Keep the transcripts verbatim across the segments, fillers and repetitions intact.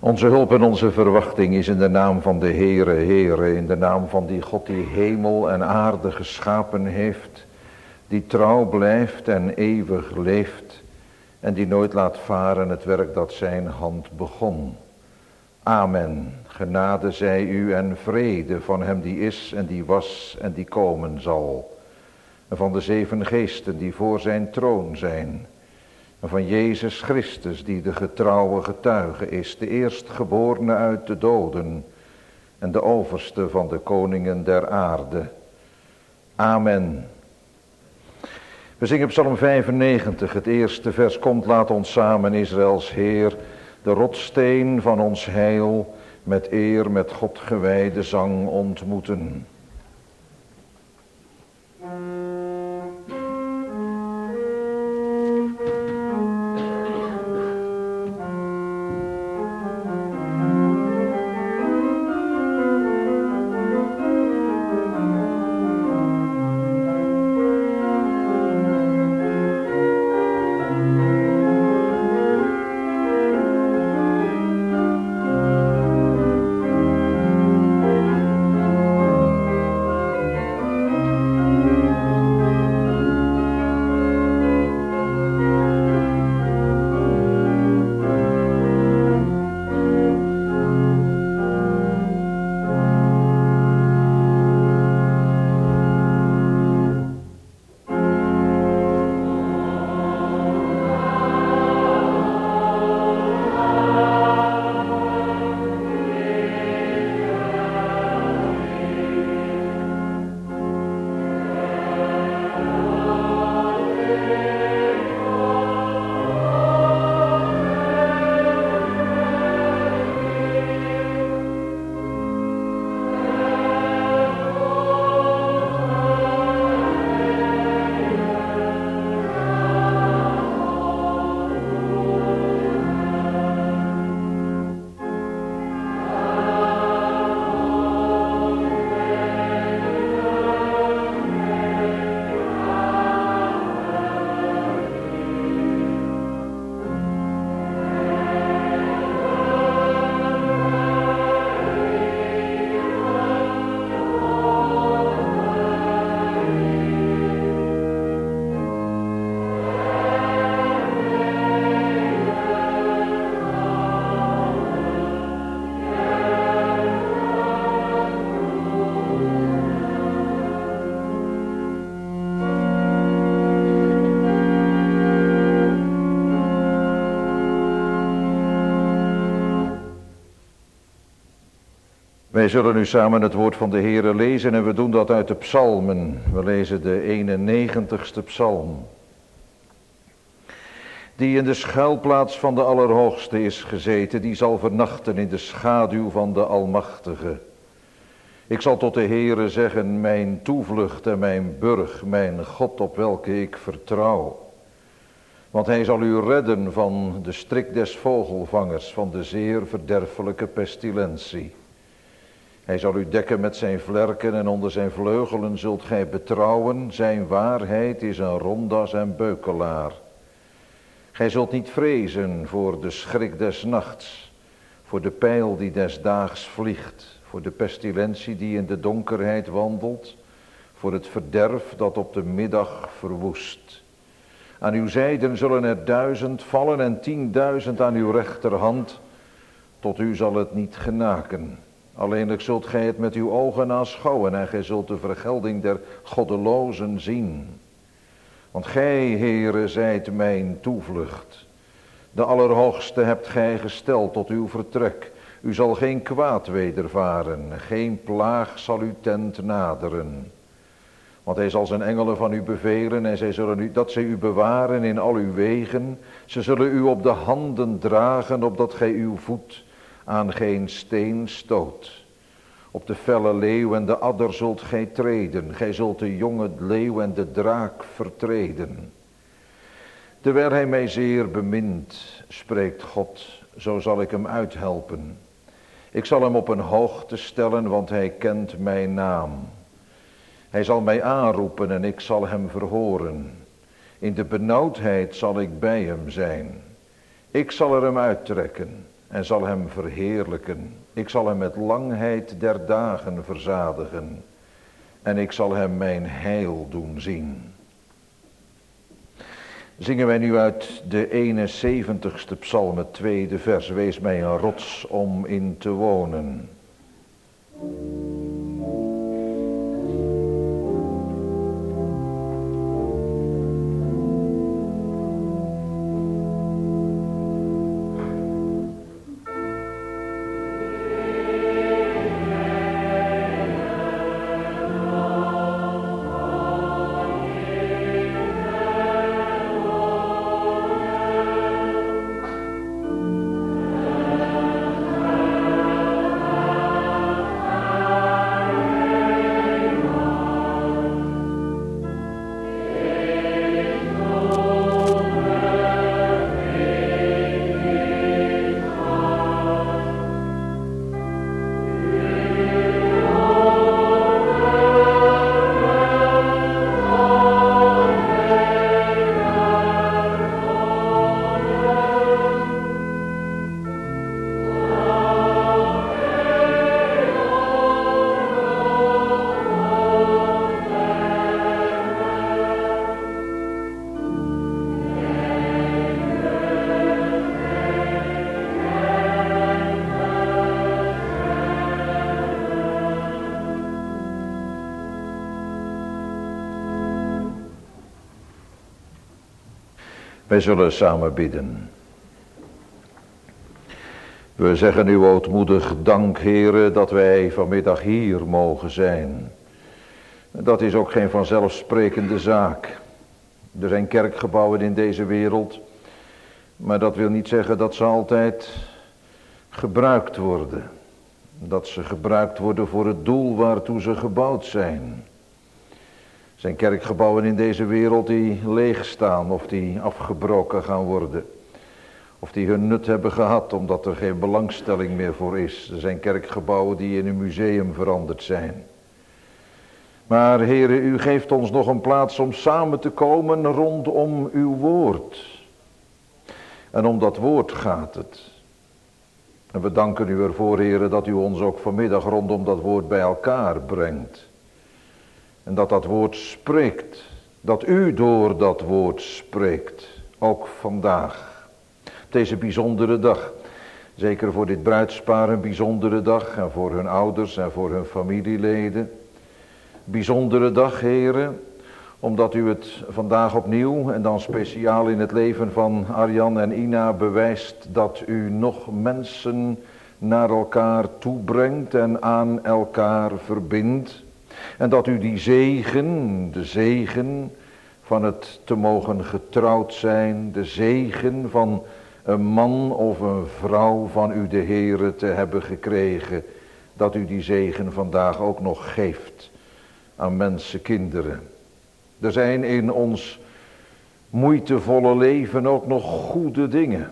Onze hulp en onze verwachting is in de naam van de Heere, Heere, in de naam van die God die hemel en aarde geschapen heeft, die trouw blijft en eeuwig leeft en die nooit laat varen het werk dat zijn hand begon. Amen. Genade zij u en vrede van hem die is en die was en die komen zal. En van de zeven geesten die voor zijn troon zijn. En van Jezus Christus die de getrouwe getuige is, de eerstgeborene uit de doden en de overste van de koningen der aarde. Amen. We zingen Psalm vijfennegentig, het eerste vers. Komt, laat ons samen Israëls Heer, de rotssteen van ons heil, met eer, met God gewijde zang ontmoeten. Wij zullen nu samen het woord van de Heere lezen en we doen dat uit de psalmen. We lezen de eenennegentigste psalm. Die in de schuilplaats van de Allerhoogste is gezeten, die zal vernachten in de schaduw van de Almachtige. Ik zal tot de Heere zeggen, mijn toevlucht en mijn burg, mijn God op welke ik vertrouw. Want hij zal u redden van de strik des vogelvangers, van de zeer verderfelijke pestilentie. Hij zal u dekken met zijn vlerken en onder zijn vleugelen zult gij betrouwen. Zijn waarheid is een rondas en beukelaar. Gij zult niet vrezen voor de schrik des nachts, voor de pijl die des daags vliegt, voor de pestilentie die in de donkerheid wandelt, voor het verderf dat op de middag verwoest. Aan uw zijden zullen er duizend vallen en tienduizend aan uw rechterhand, tot u zal het niet genaken. Alleenlijk zult gij het met uw ogen aanschouwen en gij zult de vergelding der goddelozen zien. Want gij, Heere, zijt mijn toevlucht. De Allerhoogste hebt gij gesteld tot uw vertrek. U zal geen kwaad wedervaren, geen plaag zal uw tent naderen. Want hij zal zijn engelen van u bevelen en zij zullen u, dat zij u bewaren in al uw wegen. Ze zullen u op de handen dragen, opdat gij uw voet aan geen steen stoot. Op de felle leeuw en de adder zult gij treden. Gij zult de jonge leeuw en de draak vertreden. Terwijl hij mij zeer bemint, spreekt God, zo zal ik hem uithelpen. Ik zal hem op een hoogte stellen, want hij kent mijn naam. Hij zal mij aanroepen en ik zal hem verhoren. In de benauwdheid zal ik bij hem zijn. Ik zal er hem uittrekken en zal hem verheerlijken. Ik zal hem met langheid der dagen verzadigen en ik zal hem mijn heil doen zien. Zingen wij nu uit de eenenzeventigste psalm, het tweede vers. Wees mij een rots om in te wonen. Wij zullen samen bidden. We zeggen u ootmoedig dank, Heere, dat wij vanmiddag hier mogen zijn. Dat is ook geen vanzelfsprekende zaak. Er zijn kerkgebouwen in deze wereld, maar dat wil niet zeggen dat ze altijd gebruikt worden. Dat ze gebruikt worden voor het doel waartoe ze gebouwd zijn. Er zijn kerkgebouwen in deze wereld die leeg staan of die afgebroken gaan worden. Of die hun nut hebben gehad omdat er geen belangstelling meer voor is. Er zijn kerkgebouwen die in een museum veranderd zijn. Maar Heere, u geeft ons nog een plaats om samen te komen rondom uw woord. En om dat woord gaat het. En we danken u ervoor, Heere, dat u ons ook vanmiddag rondom dat woord bij elkaar brengt. En dat dat woord spreekt. Dat u door dat woord spreekt. Ook vandaag. Deze bijzondere dag. Zeker voor dit bruidspaar een bijzondere dag. En voor hun ouders en voor hun familieleden. Bijzondere dag, heren. Omdat u het vandaag opnieuw en dan speciaal in het leven van Arjan en Ina bewijst. Dat u nog mensen naar elkaar toebrengt en aan elkaar verbindt. En dat u die zegen, de zegen van het te mogen getrouwd zijn, de zegen van een man of een vrouw van u de Heere te hebben gekregen, dat u die zegen vandaag ook nog geeft aan mensenkinderen. Er zijn in ons moeitevolle leven ook nog goede dingen,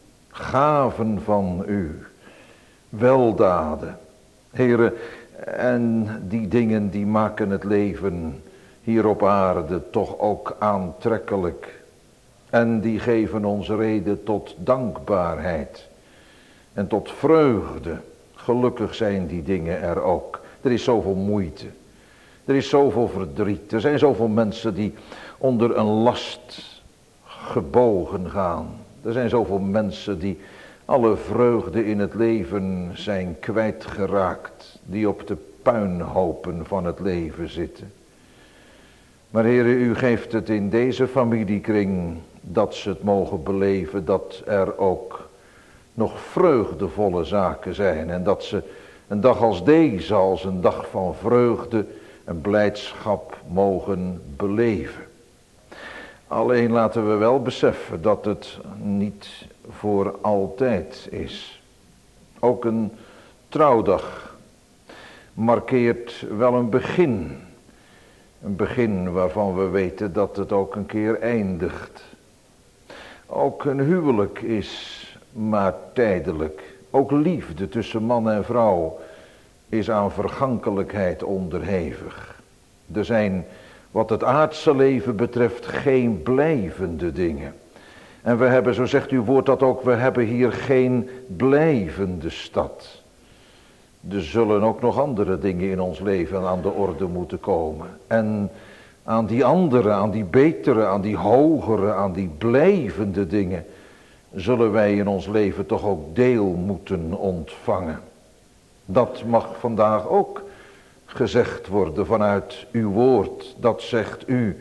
gaven van u, weldaden. Heere, en die dingen die maken het leven hier op aarde toch ook aantrekkelijk. En die geven ons reden tot dankbaarheid en tot vreugde. Gelukkig zijn die dingen er ook. Er is zoveel moeite. Er is zoveel verdriet. Er zijn zoveel mensen die onder een last gebogen gaan. Er zijn zoveel mensen die alle vreugde in het leven zijn kwijtgeraakt. Die op de puinhopen van het leven zitten. Maar Heere, u geeft het in deze familiekring dat ze het mogen beleven. Dat er ook nog vreugdevolle zaken zijn. En dat ze een dag als deze als een dag van vreugde en blijdschap mogen beleven. Alleen laten we wel beseffen dat het niet voor altijd is. Ook een trouwdag markeert wel een begin. Een begin waarvan we weten dat het ook een keer eindigt. Ook een huwelijk is maar tijdelijk. Ook liefde tussen man en vrouw is aan vergankelijkheid onderhevig. Er zijn wat het aardse leven betreft geen blijvende dingen. En we hebben, zo zegt uw woord dat ook, we hebben hier geen blijvende stad. Er zullen ook nog andere dingen in ons leven aan de orde moeten komen. En aan die andere, aan die betere, aan die hogere, aan die blijvende dingen zullen wij in ons leven toch ook deel moeten ontvangen. Dat mag vandaag ook gezegd worden vanuit uw woord. Dat zegt u.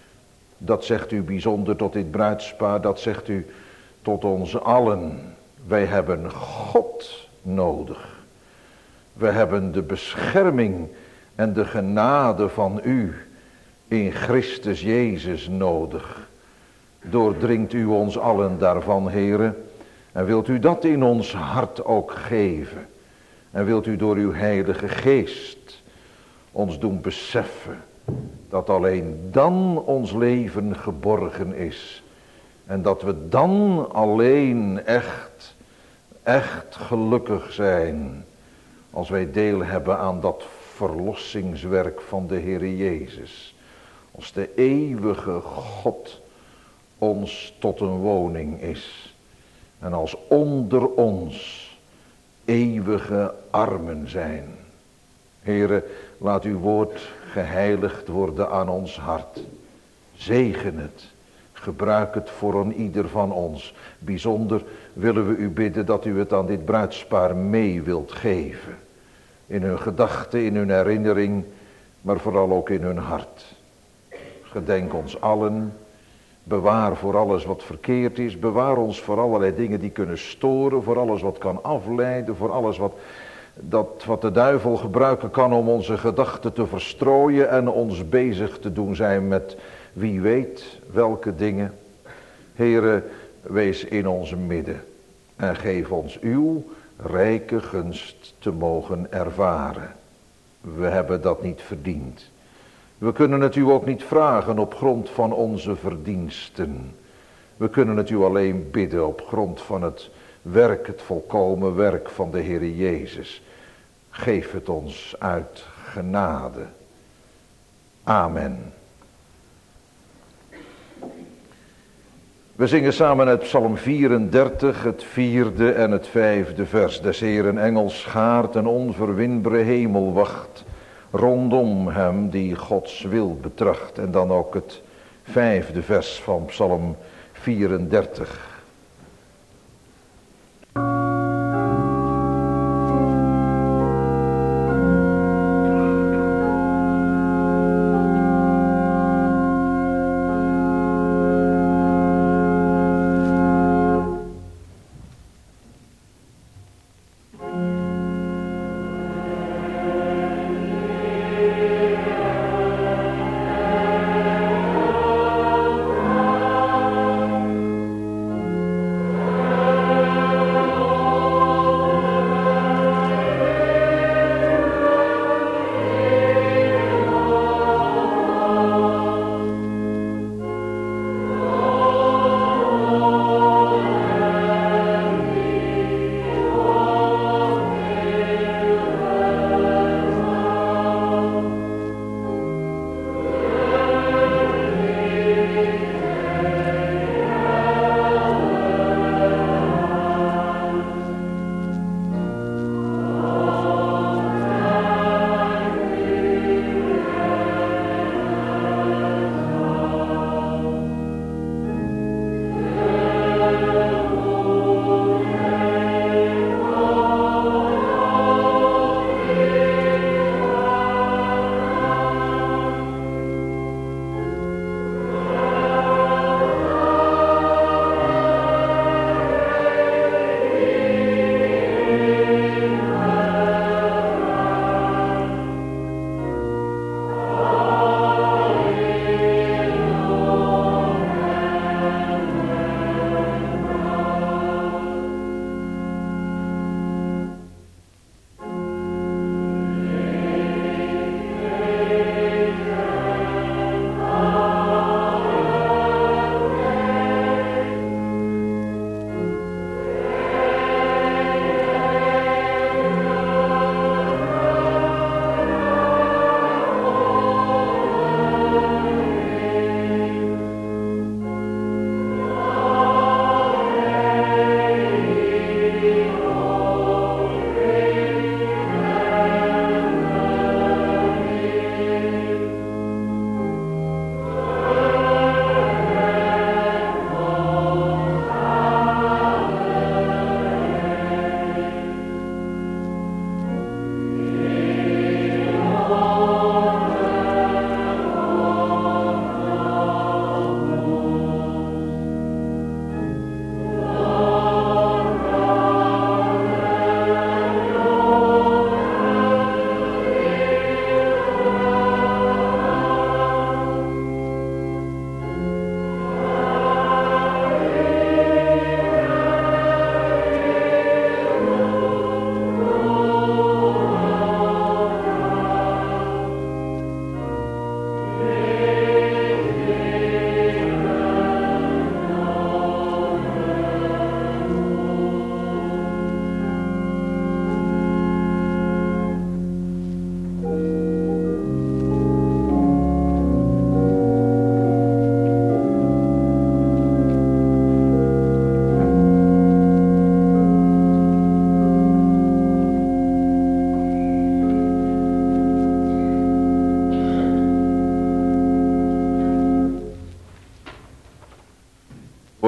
Dat zegt u bijzonder tot dit bruidspaar. Dat zegt u tot ons allen. Wij hebben God nodig. We hebben de bescherming en de genade van u in Christus Jezus nodig. Doordringt u ons allen daarvan, Heere. En wilt u dat in ons hart ook geven. En wilt u door uw Heilige Geest ons doen beseffen dat alleen dan ons leven geborgen is. En dat we dan alleen echt, echt gelukkig zijn als wij deel hebben aan dat verlossingswerk van de Heere Jezus. Als de eeuwige God ons tot een woning is. En als onder ons eeuwige armen zijn. Heere, laat uw woord geheiligd worden aan ons hart. Zegen het. Gebruik het voor een ieder van ons. Bijzonder willen we u bidden dat u het aan dit bruidspaar mee wilt geven. In hun gedachten, in hun herinnering, maar vooral ook in hun hart. Gedenk ons allen. Bewaar voor alles wat verkeerd is. Bewaar ons voor allerlei dingen die kunnen storen. Voor alles wat kan afleiden. Voor alles wat, dat, wat de duivel gebruiken kan om onze gedachten te verstrooien. En ons bezig te doen zijn met wie weet welke dingen. Heere, wees in ons midden. En geef ons uw rijke gunst te mogen ervaren. We hebben dat niet verdiend. We kunnen het u ook niet vragen op grond van onze verdiensten. We kunnen het u alleen bidden op grond van het werk, het volkomen werk van de Heere Jezus. Geef het ons uit genade. Amen. We zingen samen uit Psalm vierendertig, het vierde en het vijfde vers. Des Heeren engel schaart een onverwinbare hemelwacht rondom hem die Gods wil betracht. En dan ook het vijfde vers van Psalm vierendertig.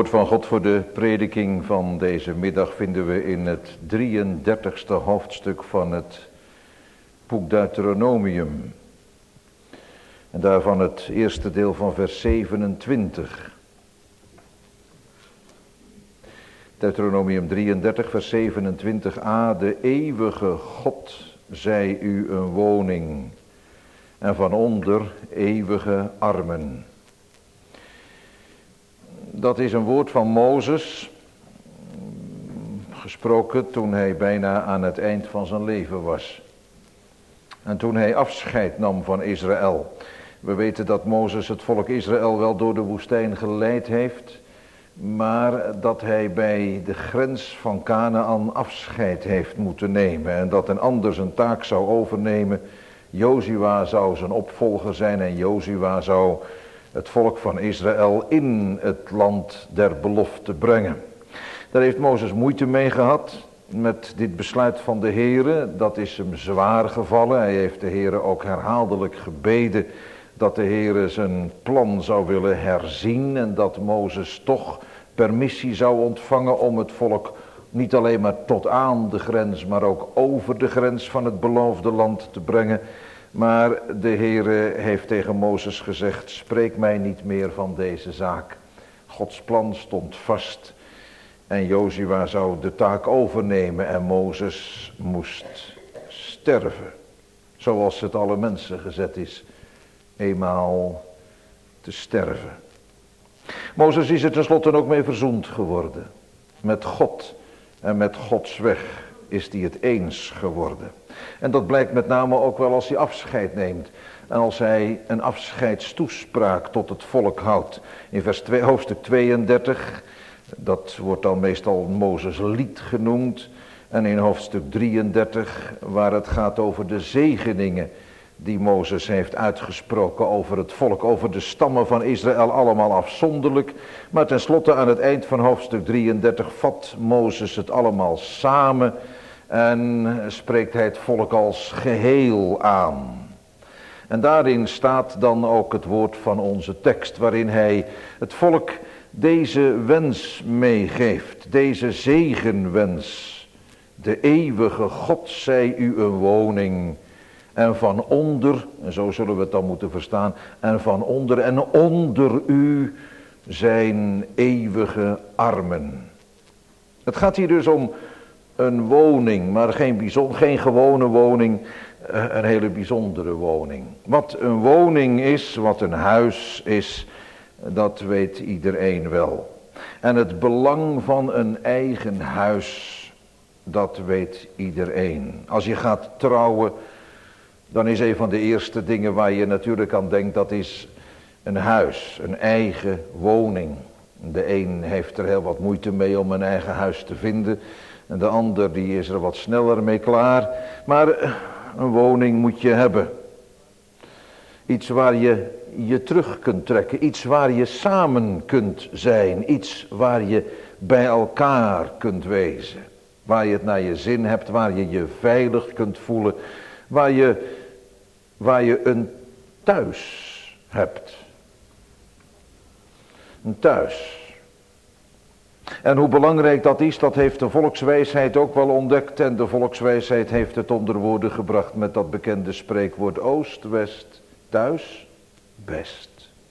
Het woord van God voor de prediking van deze middag vinden we in het drieëndertigste hoofdstuk van het boek Deuteronomium. En daarvan het eerste deel van vers zevenentwintig. Deuteronomium drieëndertig vers zevenentwintig a. De eeuwige God zij u een woning en van onder eeuwige armen. Dat is een woord van Mozes, gesproken toen hij bijna aan het eind van zijn leven was. En toen hij afscheid nam van Israël. We weten dat Mozes het volk Israël wel door de woestijn geleid heeft, maar dat hij bij de grens van Kanaan afscheid heeft moeten nemen. En dat een ander zijn taak zou overnemen. Jozua zou zijn opvolger zijn en Jozua zou het volk van Israël in het land der belofte brengen. Daar heeft Mozes moeite mee gehad met dit besluit van de Heere. Dat is hem zwaar gevallen. Hij heeft de Heere ook herhaaldelijk gebeden dat de Heere zijn plan zou willen herzien. En dat Mozes toch permissie zou ontvangen om het volk niet alleen maar tot aan de grens, maar ook over de grens van het beloofde land te brengen. Maar de Heere heeft tegen Mozes gezegd, spreek mij niet meer van deze zaak. Gods plan stond vast en Jozua zou de taak overnemen en Mozes moest sterven. Zoals het alle mensen gezet is, eenmaal te sterven. Mozes is er tenslotte ook mee verzoend geworden. Met God en met Gods weg is hij het eens geworden. En dat blijkt met name ook wel als hij afscheid neemt. En als hij een afscheidstoespraak tot het volk houdt. In vers twee, hoofdstuk tweeëndertig, dat wordt dan meestal Mozes lied genoemd. En in hoofdstuk drieëndertig, waar het gaat over de zegeningen die Mozes heeft uitgesproken over het volk, over de stammen van Israël, allemaal afzonderlijk. Maar tenslotte aan het eind van hoofdstuk drieëndertig vat Mozes het allemaal samen en spreekt hij het volk als geheel aan. En daarin staat dan ook het woord van onze tekst, waarin hij het volk deze wens meegeeft, deze zegenwens. De eeuwige God zij u een woning en van onder, en zo zullen we het dan moeten verstaan, en van onder en onder u zijn eeuwige armen. Het gaat hier dus om een woning, maar geen, bijzonder, geen gewone woning, een hele bijzondere woning. Wat een woning is, wat een huis is, dat weet iedereen wel. En het belang van een eigen huis, dat weet iedereen. Als je gaat trouwen, dan is een van de eerste dingen waar je natuurlijk aan denkt, dat is een huis, een eigen woning. De een heeft er heel wat moeite mee om een eigen huis te vinden. En de ander die is er wat sneller mee klaar. Maar een woning moet je hebben. Iets waar je je terug kunt trekken. Iets waar je samen kunt zijn. Iets waar je bij elkaar kunt wezen. Waar je het naar je zin hebt. Waar je je veilig kunt voelen. Waar je, waar je een thuis hebt. Een thuis. En hoe belangrijk dat is, dat heeft de volkswijsheid ook wel ontdekt. En de volkswijsheid heeft het onder woorden gebracht met dat bekende spreekwoord oost, west, thuis, best.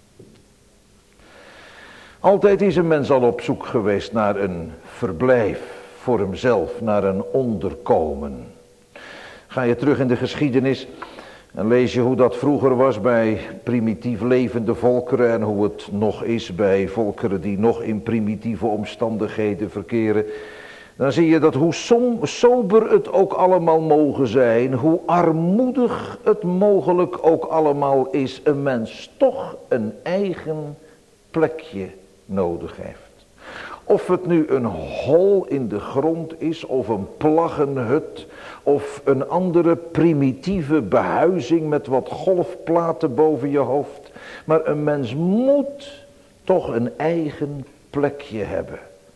Altijd is een mens al op zoek geweest naar een verblijf voor hemzelf, naar een onderkomen. Ga je terug in de geschiedenis en lees je hoe dat vroeger was bij primitief levende volkeren en hoe het nog is bij volkeren die nog in primitieve omstandigheden verkeren. Dan zie je dat hoe som, sober het ook allemaal mogen zijn, hoe armoedig het mogelijk ook allemaal is, een mens toch een eigen plekje nodig heeft. Of het nu een hol in de grond is, of een plaggenhut, of een andere primitieve behuizing met wat golfplaten boven je hoofd. Maar een mens moet toch een eigen plekje hebben.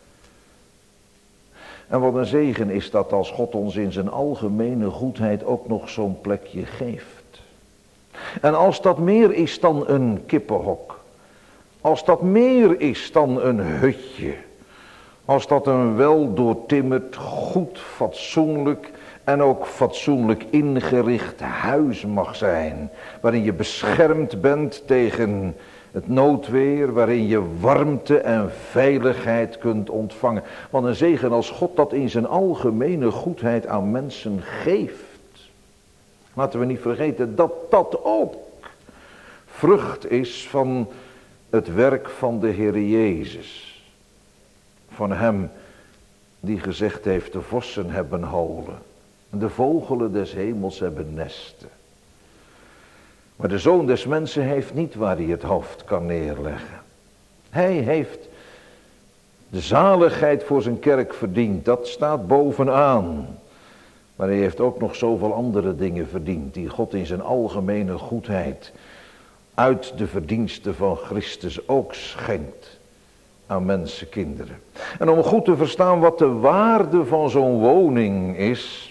En wat een zegen is dat als God ons in zijn algemene goedheid ook nog zo'n plekje geeft. En als dat meer is dan een kippenhok, als dat meer is dan een hutje, als dat een wel doortimmerd, goed, fatsoenlijk en ook fatsoenlijk ingericht huis mag zijn, waarin je beschermd bent tegen het noodweer, waarin je warmte en veiligheid kunt ontvangen. Want een zegen als God dat in zijn algemene goedheid aan mensen geeft. Laten we niet vergeten dat dat ook vrucht is van het werk van de Heer Jezus. Van hem die gezegd heeft, de vossen hebben holen. En de vogelen des hemels hebben nesten. Maar de Zoon des Mensen heeft niet waar hij het hoofd kan neerleggen. Hij heeft de zaligheid voor zijn kerk verdiend. Dat staat bovenaan. Maar hij heeft ook nog zoveel andere dingen verdiend. Die God in zijn algemene goedheid uit de verdiensten van Christus ook schenkt aan mensenkinderen. En om goed te verstaan wat de waarde van zo'n woning is,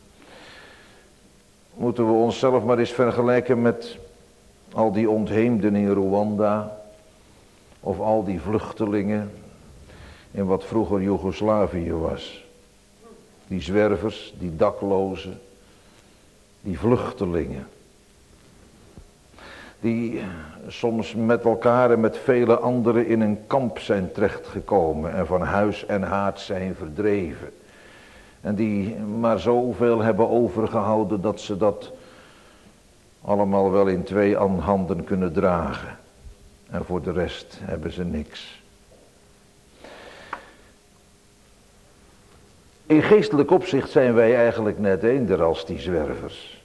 moeten we onszelf maar eens vergelijken met al die ontheemden in Rwanda, of al die vluchtelingen in wat vroeger Joegoslavië was. Die zwervers, die daklozen, die vluchtelingen. Die soms met elkaar en met vele anderen in een kamp zijn terechtgekomen en van huis en haard zijn verdreven. En die maar zoveel hebben overgehouden dat ze dat allemaal wel in twee handen kunnen dragen. En voor de rest hebben ze niks. In geestelijk opzicht zijn wij eigenlijk net eender als die zwervers.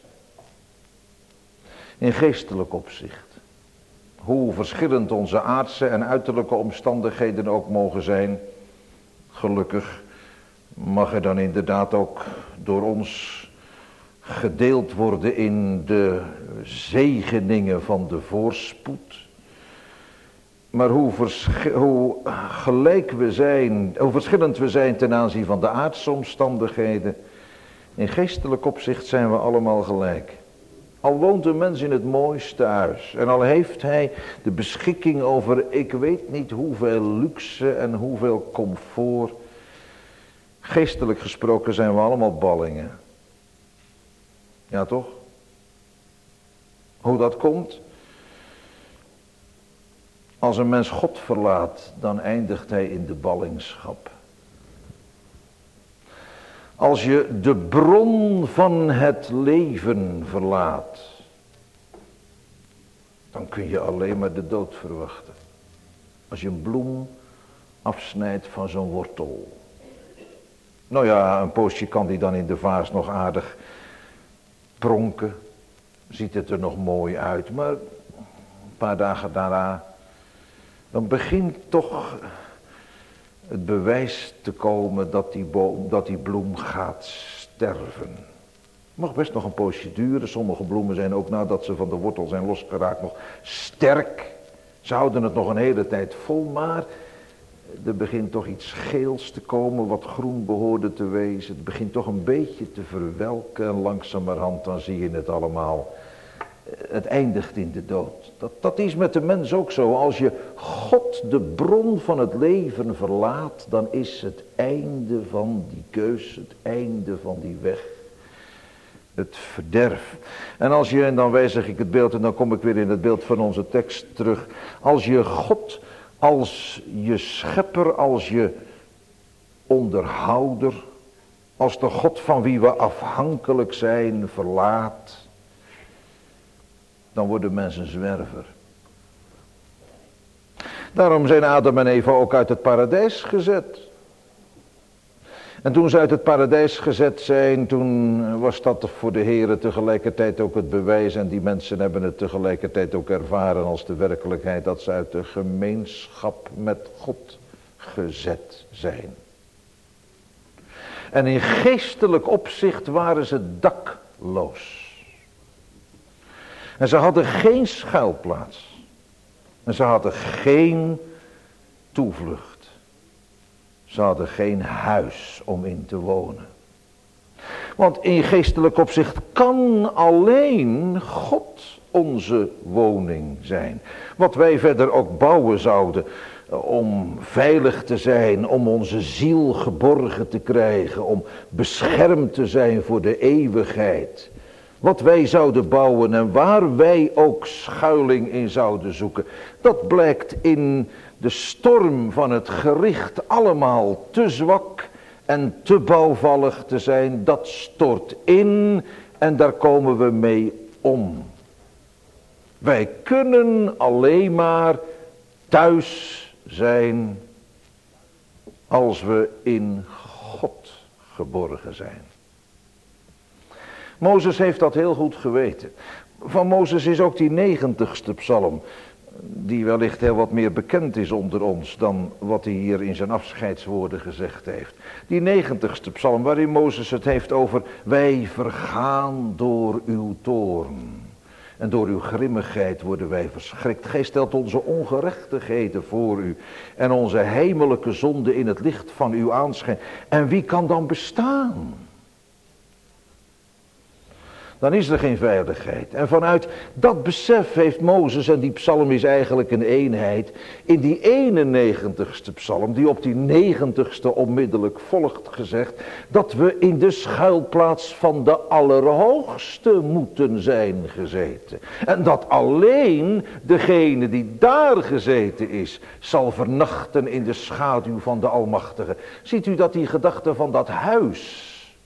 In geestelijk opzicht. Hoe verschillend onze aardse en uiterlijke omstandigheden ook mogen zijn. Gelukkig mag er dan inderdaad ook door ons gedeeld worden in de zegeningen van de voorspoed. Maar hoe, hoe gelijk we zijn, hoe verschillend we zijn ten aanzien van de aardse omstandigheden. In geestelijk opzicht zijn we allemaal gelijk. Al woont een mens in het mooiste huis. En al heeft hij de beschikking over ik weet niet hoeveel luxe en hoeveel comfort. Geestelijk gesproken zijn we allemaal ballingen. Ja toch? Hoe dat komt? Als een mens God verlaat, dan eindigt hij in de ballingschap. Als je de bron van het leven verlaat, dan kun je alleen maar de dood verwachten. Als je een bloem afsnijdt van zo'n wortel. Nou ja, een poosje kan die dan in de vaas nog aardig pronken. Ziet het er nog mooi uit, maar een paar dagen daarna, dan begint toch het bewijs te komen dat die, boom, dat die bloem gaat sterven. Het mag best nog een poosje duren. Sommige bloemen zijn ook nadat ze van de wortel zijn losgeraakt nog sterk. Ze houden het nog een hele tijd vol, maar er begint toch iets geels te komen wat groen behoorde te wezen. Het begint toch een beetje te verwelken en langzamerhand dan zie je het allemaal. Het eindigt in de dood. Dat, dat is met de mens ook zo. Als je God de bron van het leven verlaat, dan is het einde van die keus, het einde van die weg. Het verderf. En als je, en dan wijzig ik het beeld en dan kom ik weer in het beeld van onze tekst terug. Als je God als je schepper, als je onderhouder, als de God van wie we afhankelijk zijn verlaat, dan wordt de mens een zwerver. Daarom zijn Adam en Eva ook uit het paradijs gezet. En toen ze uit het paradijs gezet zijn, toen was dat voor de Heere tegelijkertijd ook het bewijs. En die mensen hebben het tegelijkertijd ook ervaren als de werkelijkheid dat ze uit de gemeenschap met God gezet zijn. En in geestelijk opzicht waren ze dakloos. En ze hadden geen schuilplaats. En ze hadden geen toevlucht. Ze hadden geen huis om in te wonen. Want in geestelijk opzicht kan alleen God onze woning zijn. Wat wij verder ook bouwen zouden, om veilig te zijn, om onze ziel geborgen te krijgen, om beschermd te zijn voor de eeuwigheid. Wat wij zouden bouwen en waar wij ook schuiling in zouden zoeken, dat blijkt in de storm van het gericht allemaal te zwak en te bouwvallig te zijn. Dat stort in en daar komen we mee om. Wij kunnen alleen maar thuis zijn als we in God geborgen zijn. Mozes heeft dat heel goed geweten. Van Mozes is ook die negentigste psalm, die wellicht heel wat meer bekend is onder ons dan wat hij hier in zijn afscheidswoorden gezegd heeft. Die negentigste psalm waarin Mozes het heeft over: wij vergaan door uw toorn. En door uw grimmigheid worden wij verschrikt. Gij stelt onze ongerechtigheden voor u en onze heimelijke zonde in het licht van uw aanschijn. En wie kan dan bestaan? Dan is er geen veiligheid. En vanuit dat besef heeft Mozes, en die psalm is eigenlijk een eenheid, in die eenennegentigste psalm, die op die negentigste onmiddellijk volgt, gezegd dat we in de schuilplaats van de Allerhoogste moeten zijn gezeten. En dat alleen degene die daar gezeten is, zal vernachten in de schaduw van de Almachtige. Ziet u dat die gedachte van dat huis,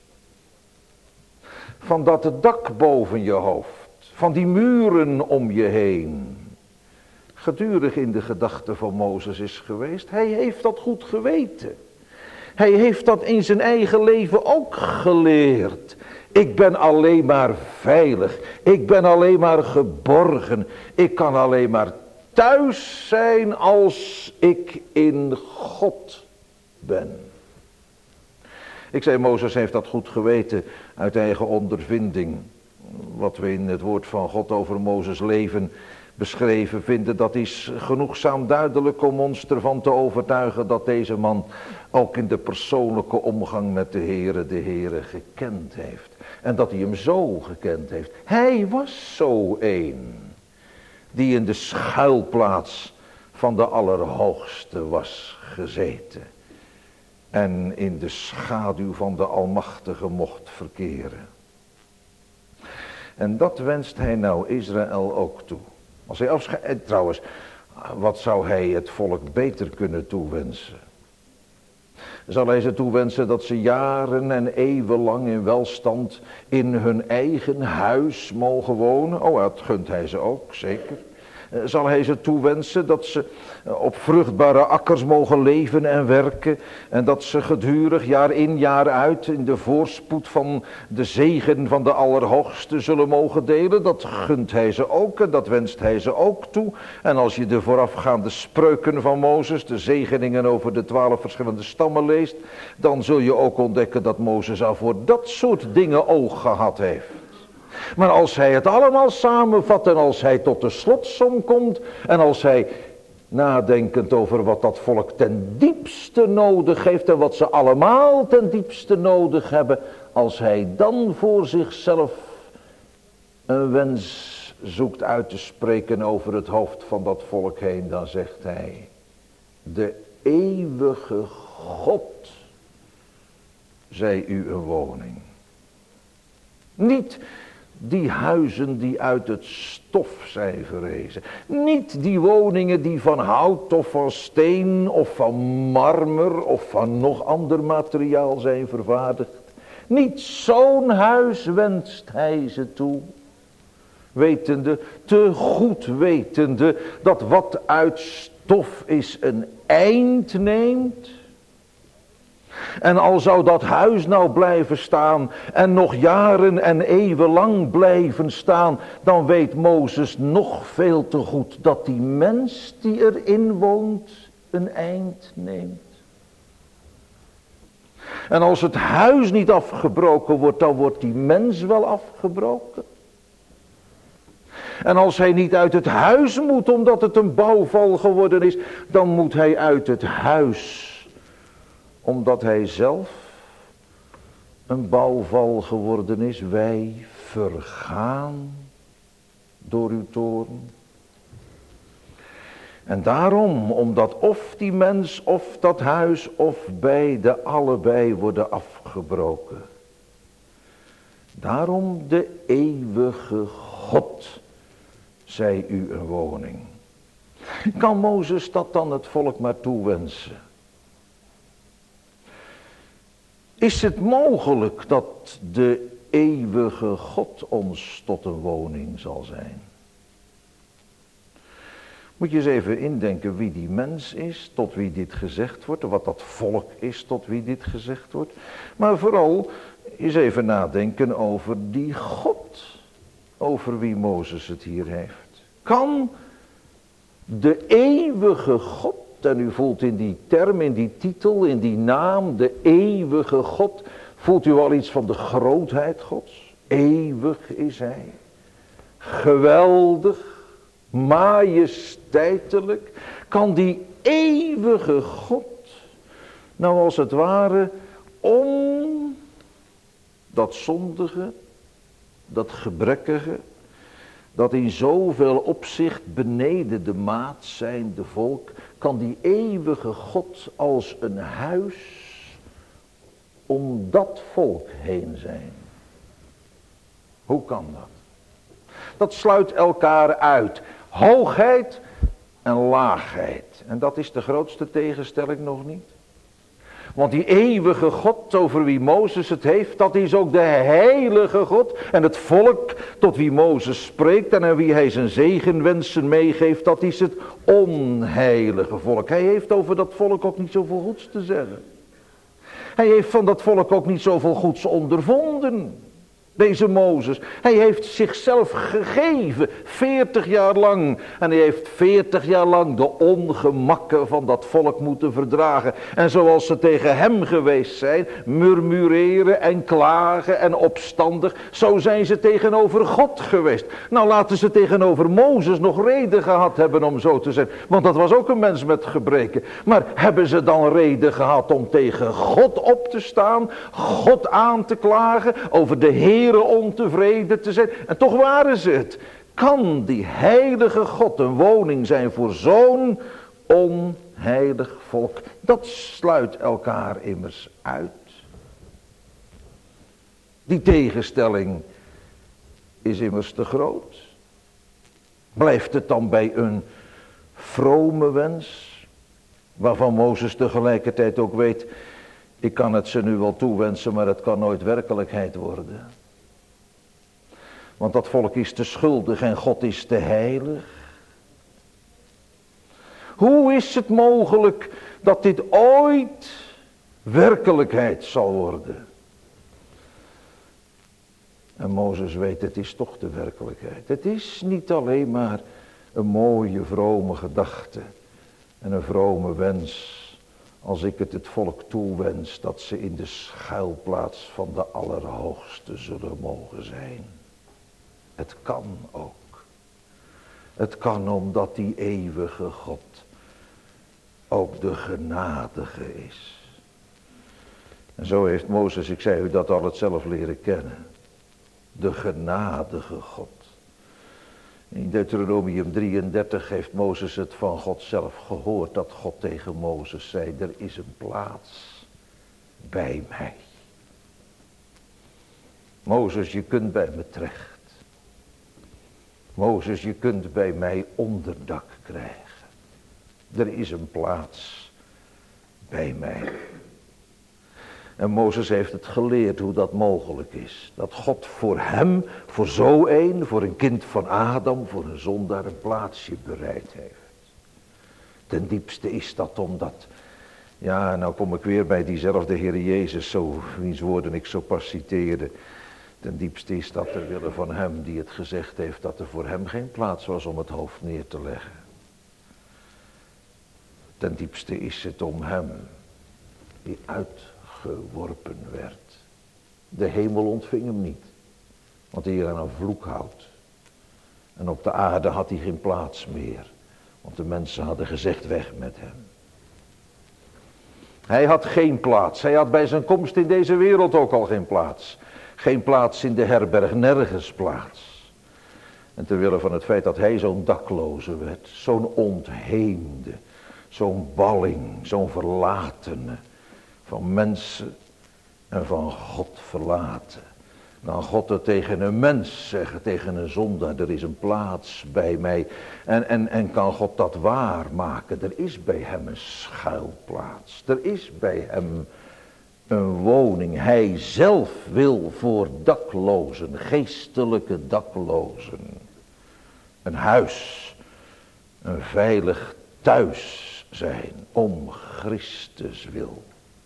van dat dak boven je hoofd, van die muren om je heen, gedurig in de gedachte van Mozes is geweest. Hij heeft dat goed geweten. Hij heeft dat in zijn eigen leven ook geleerd. Ik ben alleen maar veilig. Ik ben alleen maar geborgen. Ik kan alleen maar thuis zijn als ik in God ben. Ik zei, Mozes heeft dat goed geweten uit eigen ondervinding. Wat we in het woord van God over Mozes leven beschreven vinden, dat is genoegzaam duidelijk om ons ervan te overtuigen dat deze man ook in de persoonlijke omgang met de Heere, de Heere gekend heeft. En dat hij hem zo gekend heeft. Hij was zo een die in de schuilplaats van de Allerhoogste was gezeten. En in de schaduw van de Almachtige mocht verkeren. En dat wenst hij nou Israël ook toe. Als hij afscheidt, trouwens, wat zou hij het volk beter kunnen toewensen? Zal hij ze toewensen dat ze jaren en eeuwenlang in welstand in hun eigen huis mogen wonen? Oh, dat gunt hij ze ook, zeker. Zal hij ze toewensen dat ze op vruchtbare akkers mogen leven en werken. En dat ze gedurig jaar in jaar uit in de voorspoed van de zegen van de Allerhoogste zullen mogen delen. Dat gunt hij ze ook en dat wenst hij ze ook toe. En als je de voorafgaande spreuken van Mozes, de zegeningen over de twaalf verschillende stammen leest, dan zul je ook ontdekken dat Mozes al voor dat soort dingen oog gehad heeft. Maar als hij het allemaal samenvat en als hij tot de slotsom komt en als hij nadenkend over wat dat volk ten diepste nodig heeft en wat ze allemaal ten diepste nodig hebben, als hij dan voor zichzelf een wens zoekt uit te spreken over het hoofd van dat volk heen, dan zegt hij: de eeuwige God zij u een woning. Niet die huizen die uit het stof zijn verrezen. Niet die woningen die van hout of van steen of van marmer of van nog ander materiaal zijn vervaardigd. Niet zo'n huis wenst hij ze toe. Wetende, te goed wetende, dat wat uit stof is een eind neemt. En al zou dat huis nou blijven staan en nog jaren en eeuwenlang blijven staan, dan weet Mozes nog veel te goed dat die mens die erin woont een eind neemt. En als het huis niet afgebroken wordt, dan wordt die mens wel afgebroken. En als hij niet uit het huis moet omdat het een bouwval geworden is, dan moet hij uit het huis omdat hij zelf een bouwval geworden is. Wij vergaan door uw toorn. En daarom, omdat of die mens of dat huis of beide allebei worden afgebroken. Daarom de eeuwige God, zij u een woning. Kan Mozes dat dan het volk maar toewensen? Is het mogelijk dat de eeuwige God ons tot een woning zal zijn? Moet je eens even indenken wie die mens is, tot wie dit gezegd wordt, wat dat volk is, tot wie dit gezegd wordt. Maar vooral eens even nadenken over die God, over wie Mozes het hier heeft. Kan de eeuwige God, en u voelt in die term, in die titel, in die naam, de eeuwige God, voelt u al iets van de grootheid Gods? Eeuwig is hij, geweldig, majesteitelijk. Kan die eeuwige God nou als het ware om dat zondige, dat gebrekkige, dat in zoveel opzicht beneden de maat zijnde volk, kan die eeuwige God als een huis om dat volk heen zijn? Hoe kan dat? Dat sluit elkaar uit. Hoogheid en laagheid. En dat is de grootste tegenstelling nog niet. Want die eeuwige God over wie Mozes het heeft, dat is ook de heilige God. En het volk tot wie Mozes spreekt en aan wie hij zijn zegenwensen meegeeft, dat is het onheilige volk. Hij heeft over dat volk ook niet zoveel goeds te zeggen. Hij heeft van dat volk ook niet zoveel goeds ondervonden. Deze Mozes, hij heeft zichzelf gegeven, veertig jaar lang. En hij heeft veertig jaar lang de ongemakken van dat volk moeten verdragen. En zoals ze tegen hem geweest zijn, murmureren en klagen en opstandig, zo zijn ze tegenover God geweest. Nou, laten ze tegenover Mozes nog reden gehad hebben om zo te zijn. Want dat was ook een mens met gebreken. Maar hebben ze dan reden gehad om tegen God op te staan, God aan te klagen, over de Heer ontevreden te zijn? En toch waren ze het. Kan die heilige God een woning zijn voor zo'n onheilig volk? Dat sluit elkaar immers uit. Die tegenstelling is immers te groot. Blijft het dan bij een vrome wens, waarvan Mozes tegelijkertijd ook weet, ik kan het ze nu wel toewensen, maar het kan nooit werkelijkheid worden. Want dat volk is te schuldig en God is te heilig. Hoe is het mogelijk dat dit ooit werkelijkheid zal worden? En Mozes weet, het is toch de werkelijkheid. Het is niet alleen maar een mooie vrome gedachte en een vrome wens, als ik het het volk toewens dat ze in de schuilplaats van de Allerhoogste zullen mogen zijn. Het kan ook. Het kan omdat die eeuwige God ook de genadige is. En zo heeft Mozes, ik zei u dat al, het zelf leren kennen. De genadige God. In Deuteronomium drieëndertig heeft Mozes het van God zelf gehoord, dat God tegen Mozes zei, er is een plaats bij mij. Mozes, je kunt bij me terecht. Mozes, je kunt bij mij onderdak krijgen. Er is een plaats bij mij. En Mozes heeft het geleerd hoe dat mogelijk is. Dat God voor hem, voor zo een, voor een kind van Adam, voor een zondaar een plaatsje bereid heeft. Ten diepste is dat omdat, ja, nou kom ik weer bij diezelfde Heer Jezus, zo, wiens woorden ik zo pas citeerde. Ten diepste is dat ter wille van hem die het gezegd heeft dat er voor hem geen plaats was om het hoofd neer te leggen. Ten diepste is het om hem die uitgeworpen werd. De hemel ontving hem niet, want hij aan een vloek houdt. En op de aarde had hij geen plaats meer, want de mensen hadden gezegd weg met hem. Hij had geen plaats, hij had bij zijn komst in deze wereld ook al geen plaats. Geen plaats in de herberg, nergens plaats. En terwille van het feit dat hij zo'n dakloze werd, zo'n ontheemde, zo'n balling, zo'n verlatene, van mensen en van God verlaten. Dan God het tegen een mens zeggen, tegen een zondaar, er is een plaats bij mij. En, en, en kan God dat waarmaken? Er is bij hem een schuilplaats. Er is bij hem een woning. Hij zelf wil voor daklozen, geestelijke daklozen, een huis, een veilig thuis zijn, om Christus wil.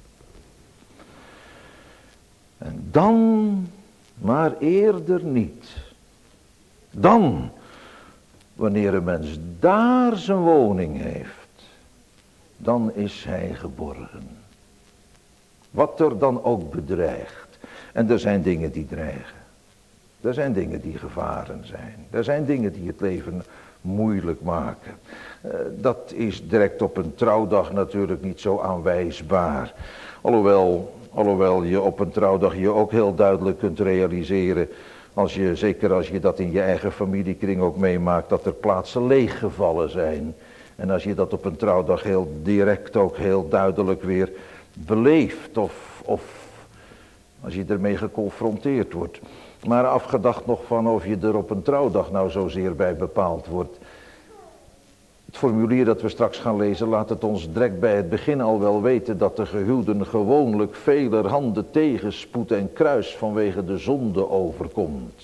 En dan, maar eerder niet. Dan, wanneer een mens daar zijn woning heeft, dan is hij geborgen. Wat er dan ook bedreigt. En er zijn dingen die dreigen. Er zijn dingen die gevaren zijn. Er zijn dingen die het leven moeilijk maken. Uh, dat is direct op een trouwdag natuurlijk niet zo aanwijsbaar. Alhoewel, alhoewel je op een trouwdag je ook heel duidelijk kunt realiseren, als je, zeker als je dat in je eigen familiekring ook meemaakt, dat er plaatsen leeggevallen zijn. En als je dat op een trouwdag heel direct ook heel duidelijk weer beleeft of, of als je ermee geconfronteerd wordt. Maar afgedacht nog van of je er op een trouwdag nou zozeer bij bepaald wordt. Het formulier dat we straks gaan lezen laat het ons direct bij het begin al wel weten dat de gehuwden gewoonlijk velerhande tegenspoed en kruis vanwege de zonde overkomt.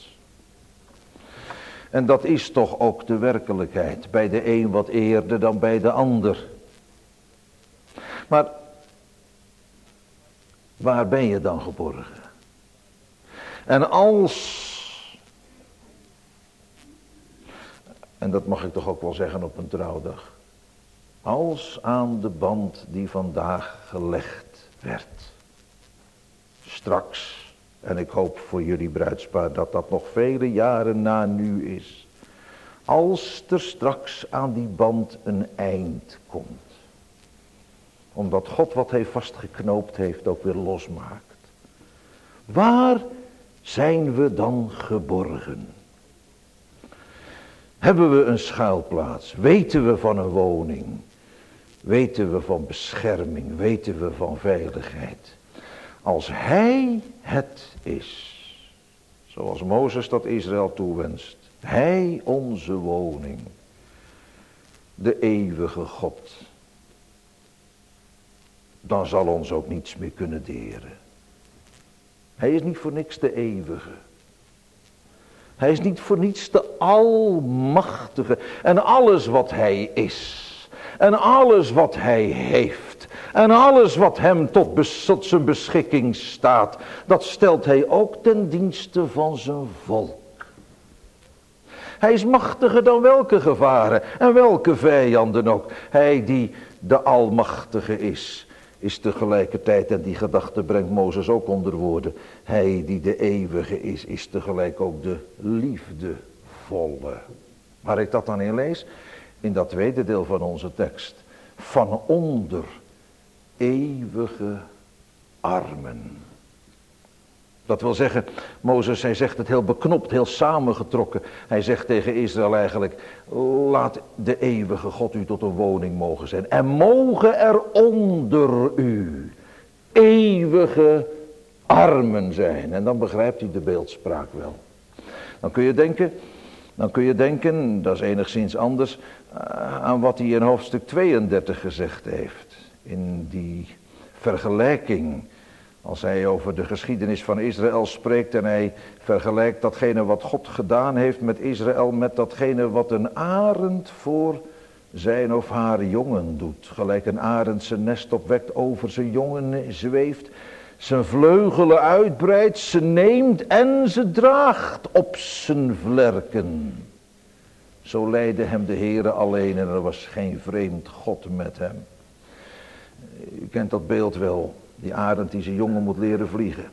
En dat is toch ook de werkelijkheid, bij de een wat eerder dan bij de ander. Maar waar ben je dan geborgen? En als, en dat mag ik toch ook wel zeggen op een trouwdag, als aan de band die vandaag gelegd werd, straks, en ik hoop voor jullie bruidspaar dat dat nog vele jaren na nu is, als er straks aan die band een eind komt, omdat God wat hij vastgeknoopt heeft ook weer losmaakt, waar zijn we dan geborgen? Hebben we een schuilplaats? Weten we van een woning? Weten we van bescherming? Weten we van veiligheid? Als hij het is, zoals Mozes dat Israël toewenst, hij onze woning, de eeuwige God, dan zal ons ook niets meer kunnen deren. Hij is niet voor niks de eeuwige. Hij is niet voor niets de almachtige. En alles wat hij is. En alles wat hij heeft. En alles wat hem tot, bes- tot zijn beschikking staat. Dat stelt hij ook ten dienste van zijn volk. Hij is machtiger dan welke gevaren. En welke vijanden ook. Hij die de almachtige is. Is tegelijkertijd, en die gedachte brengt Mozes ook onder woorden, hij die de eeuwige is, is tegelijk ook de liefdevolle. Waar ik dat dan in lees? In dat tweede deel van onze tekst. Van onder eeuwige armen. Dat wil zeggen, Mozes, hij zegt het heel beknopt, heel samengetrokken. Hij zegt tegen Israël eigenlijk, laat de eeuwige God u tot een woning mogen zijn. En mogen er onder u eeuwige armen zijn. En dan begrijpt u de beeldspraak wel. Dan kun je denken, dan kun je denken, dat is enigszins anders, aan wat hij in hoofdstuk tweeëndertig gezegd heeft. In die vergelijking. Als hij over de geschiedenis van Israël spreekt en hij vergelijkt datgene wat God gedaan heeft met Israël met datgene wat een arend voor zijn of haar jongen doet. Gelijk een arend zijn nest opwekt, over zijn jongen zweeft, zijn vleugelen uitbreidt, ze neemt en ze draagt op zijn vlerken. Zo leidde hem de Heere alleen en er was geen vreemd God met hem. U kent dat beeld wel. Die arend die zijn jongen moet leren vliegen.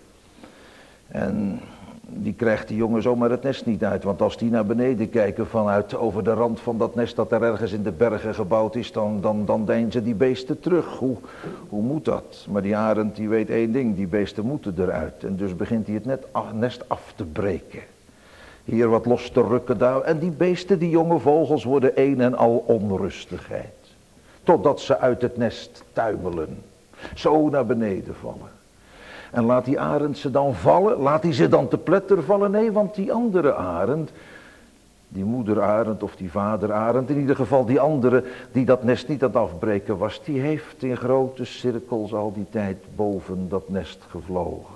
En die krijgt die jongen zomaar het nest niet uit. Want als die naar beneden kijken vanuit over de rand van dat nest dat er ergens in de bergen gebouwd is. Dan, dan, dan deinzen die beesten terug. Hoe, hoe moet dat? Maar die arend die weet één ding. Die beesten moeten eruit. En dus begint hij het net, nest af te breken. hier wat los te rukken daar. En die beesten, die jonge vogels, worden een en al onrustigheid. Totdat ze uit het nest tuimelen. Zo naar beneden vallen. En laat die arend ze dan vallen? Laat hij ze dan te pletter vallen? Nee, want die andere arend, die moederarend of die vaderarend, in ieder geval die andere die dat nest niet aan het afbreken was, die heeft in grote cirkels al die tijd boven dat nest gevlogen.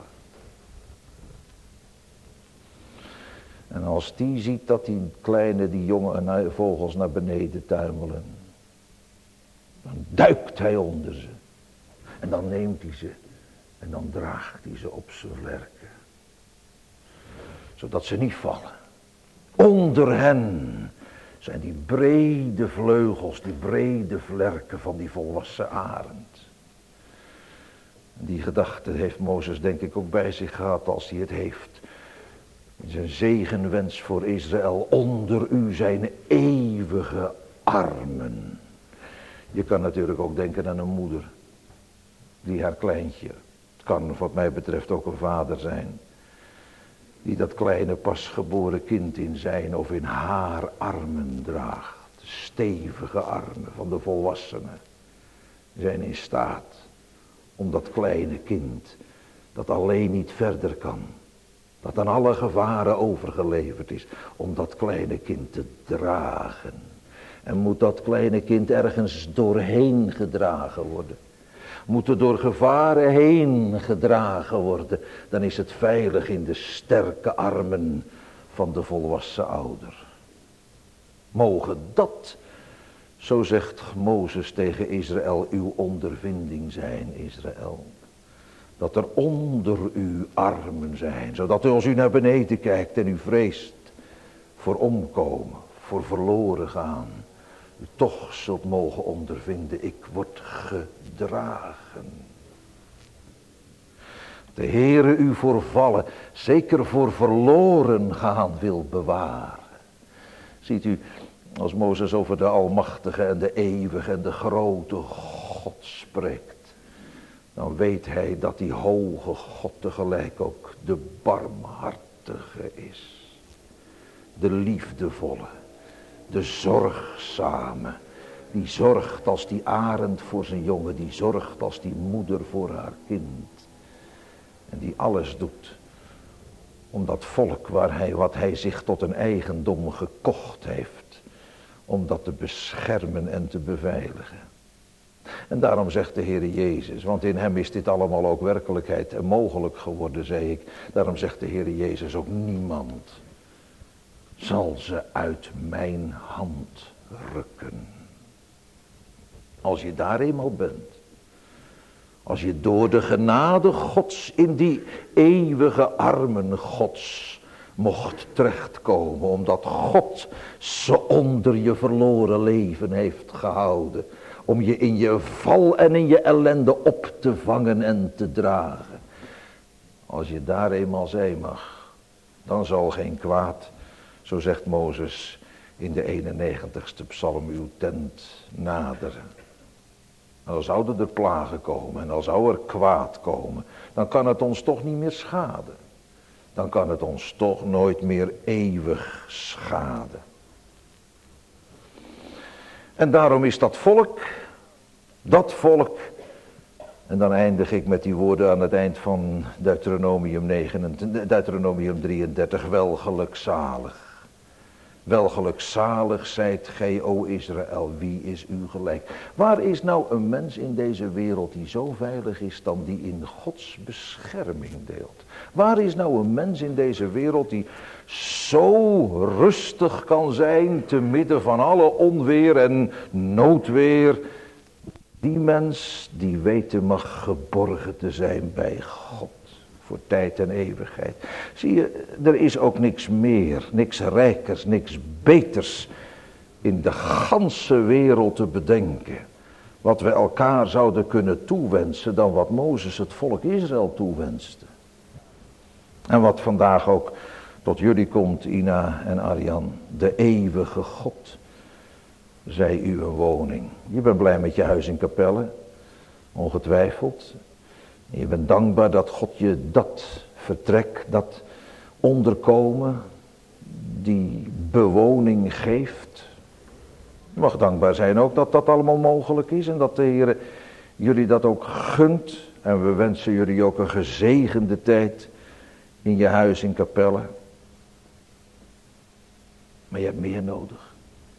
En als die ziet dat die kleine, die jonge vogels naar beneden tuimelen, dan duikt hij onder ze. En dan neemt hij ze en dan draagt hij ze op zijn vlerken. Zodat ze niet vallen. Onder hen zijn die brede vleugels, die brede vlerken van die volwassen arend. Die gedachte heeft Mozes denk ik ook bij zich gehad als hij het heeft. In zijn zegenwens voor Israël, onder u zijn eeuwige armen. Je kan natuurlijk ook denken aan een moeder die haar kleintje, het kan wat mij betreft ook een vader zijn, die dat kleine pasgeboren kind in zijn of in haar armen draagt. De stevige armen van de volwassenen zijn in staat om dat kleine kind, dat alleen niet verder kan, dat aan alle gevaren overgeleverd is, om dat kleine kind te dragen. En moet dat kleine kind ergens doorheen gedragen worden, moet er door gevaren heen gedragen worden, dan is het veilig in de sterke armen van de volwassen ouder. Mogen dat, zo zegt Mozes tegen Israël, uw ondervinding zijn, Israël. Dat er onder u armen zijn, zodat u als u naar beneden kijkt en u vreest voor omkomen, voor verloren gaan, u toch zult mogen ondervinden, ik word gedragen. De Heere u voor vallen, zeker voor verloren gaan wil bewaren. Ziet u, als Mozes over de almachtige en de eeuwige en de grote God spreekt, dan weet hij dat die hoge God tegelijk ook de barmhartige is. De liefdevolle, de zorgzame, die zorgt als die arend voor zijn jongen, die zorgt als die moeder voor haar kind. En die alles doet om dat volk waar hij, wat hij zich tot een eigendom gekocht heeft, om dat te beschermen en te beveiligen. En daarom zegt de Heere Jezus, want in hem is dit allemaal ook werkelijkheid en mogelijk geworden, zei ik. Daarom zegt de Heere Jezus ook, niemand zal ze uit mijn hand rukken. Als je daar eenmaal bent, als je door de genade Gods in die eeuwige armen Gods mocht terechtkomen, omdat God ze onder je verloren leven heeft gehouden, om je in je val en in je ellende op te vangen en te dragen. Als je daar eenmaal zijn mag, dan zal geen kwaad, zo zegt Mozes in de eenennegentigste psalm, uw tent naderen. En al zouden er plagen komen en al zou er kwaad komen, dan kan het ons toch niet meer schaden. Dan kan het ons toch nooit meer eeuwig schaden. En daarom is dat volk, dat volk, en dan eindig ik met die woorden aan het eind van Deuteronomium, negen, Deuteronomium drieëndertig, wel gelukzalig. Wel gelukzalig zijt gij, o Israël, wie is u gelijk? Waar is nou een mens in deze wereld die zo veilig is dan die in Gods bescherming deelt? Waar is nou een mens in deze wereld die zo rustig kan zijn te midden van alle onweer en noodweer? Die mens die weten mag geborgen te zijn bij God. Voor tijd en eeuwigheid. Zie je, er is ook niks meer, niks rijkers, niks beters in de ganse wereld te bedenken. Wat we elkaar zouden kunnen toewensen dan wat Mozes het volk Israël toewenste. En wat vandaag ook tot jullie komt, Ina en Arjan. De eeuwige God, zij uw woning. Je bent blij met je huis in Capelle, ongetwijfeld. Je bent dankbaar dat God je dat vertrek, dat onderkomen, die bewoning geeft. Je mag dankbaar zijn ook dat dat allemaal mogelijk is en dat de Heer jullie dat ook gunt. En we wensen jullie ook een gezegende tijd in je huis in Capelle. Maar je hebt meer nodig.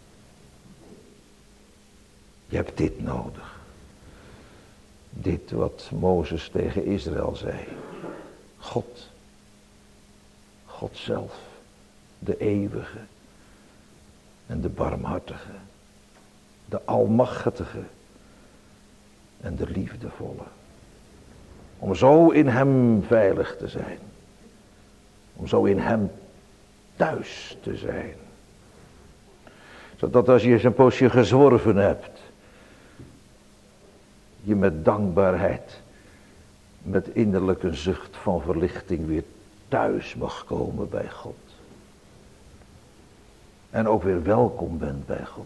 Je hebt dit nodig. Dit wat Mozes tegen Israël zei. God. God zelf. De eeuwige. En de barmhartige. De almachtige. En de liefdevolle. Om zo in hem veilig te zijn. Om zo in hem thuis te zijn. Zodat als je eens een poosje gezworven hebt. Je met dankbaarheid. Met innerlijke zucht van verlichting weer thuis mag komen bij God. En ook weer welkom bent bij God.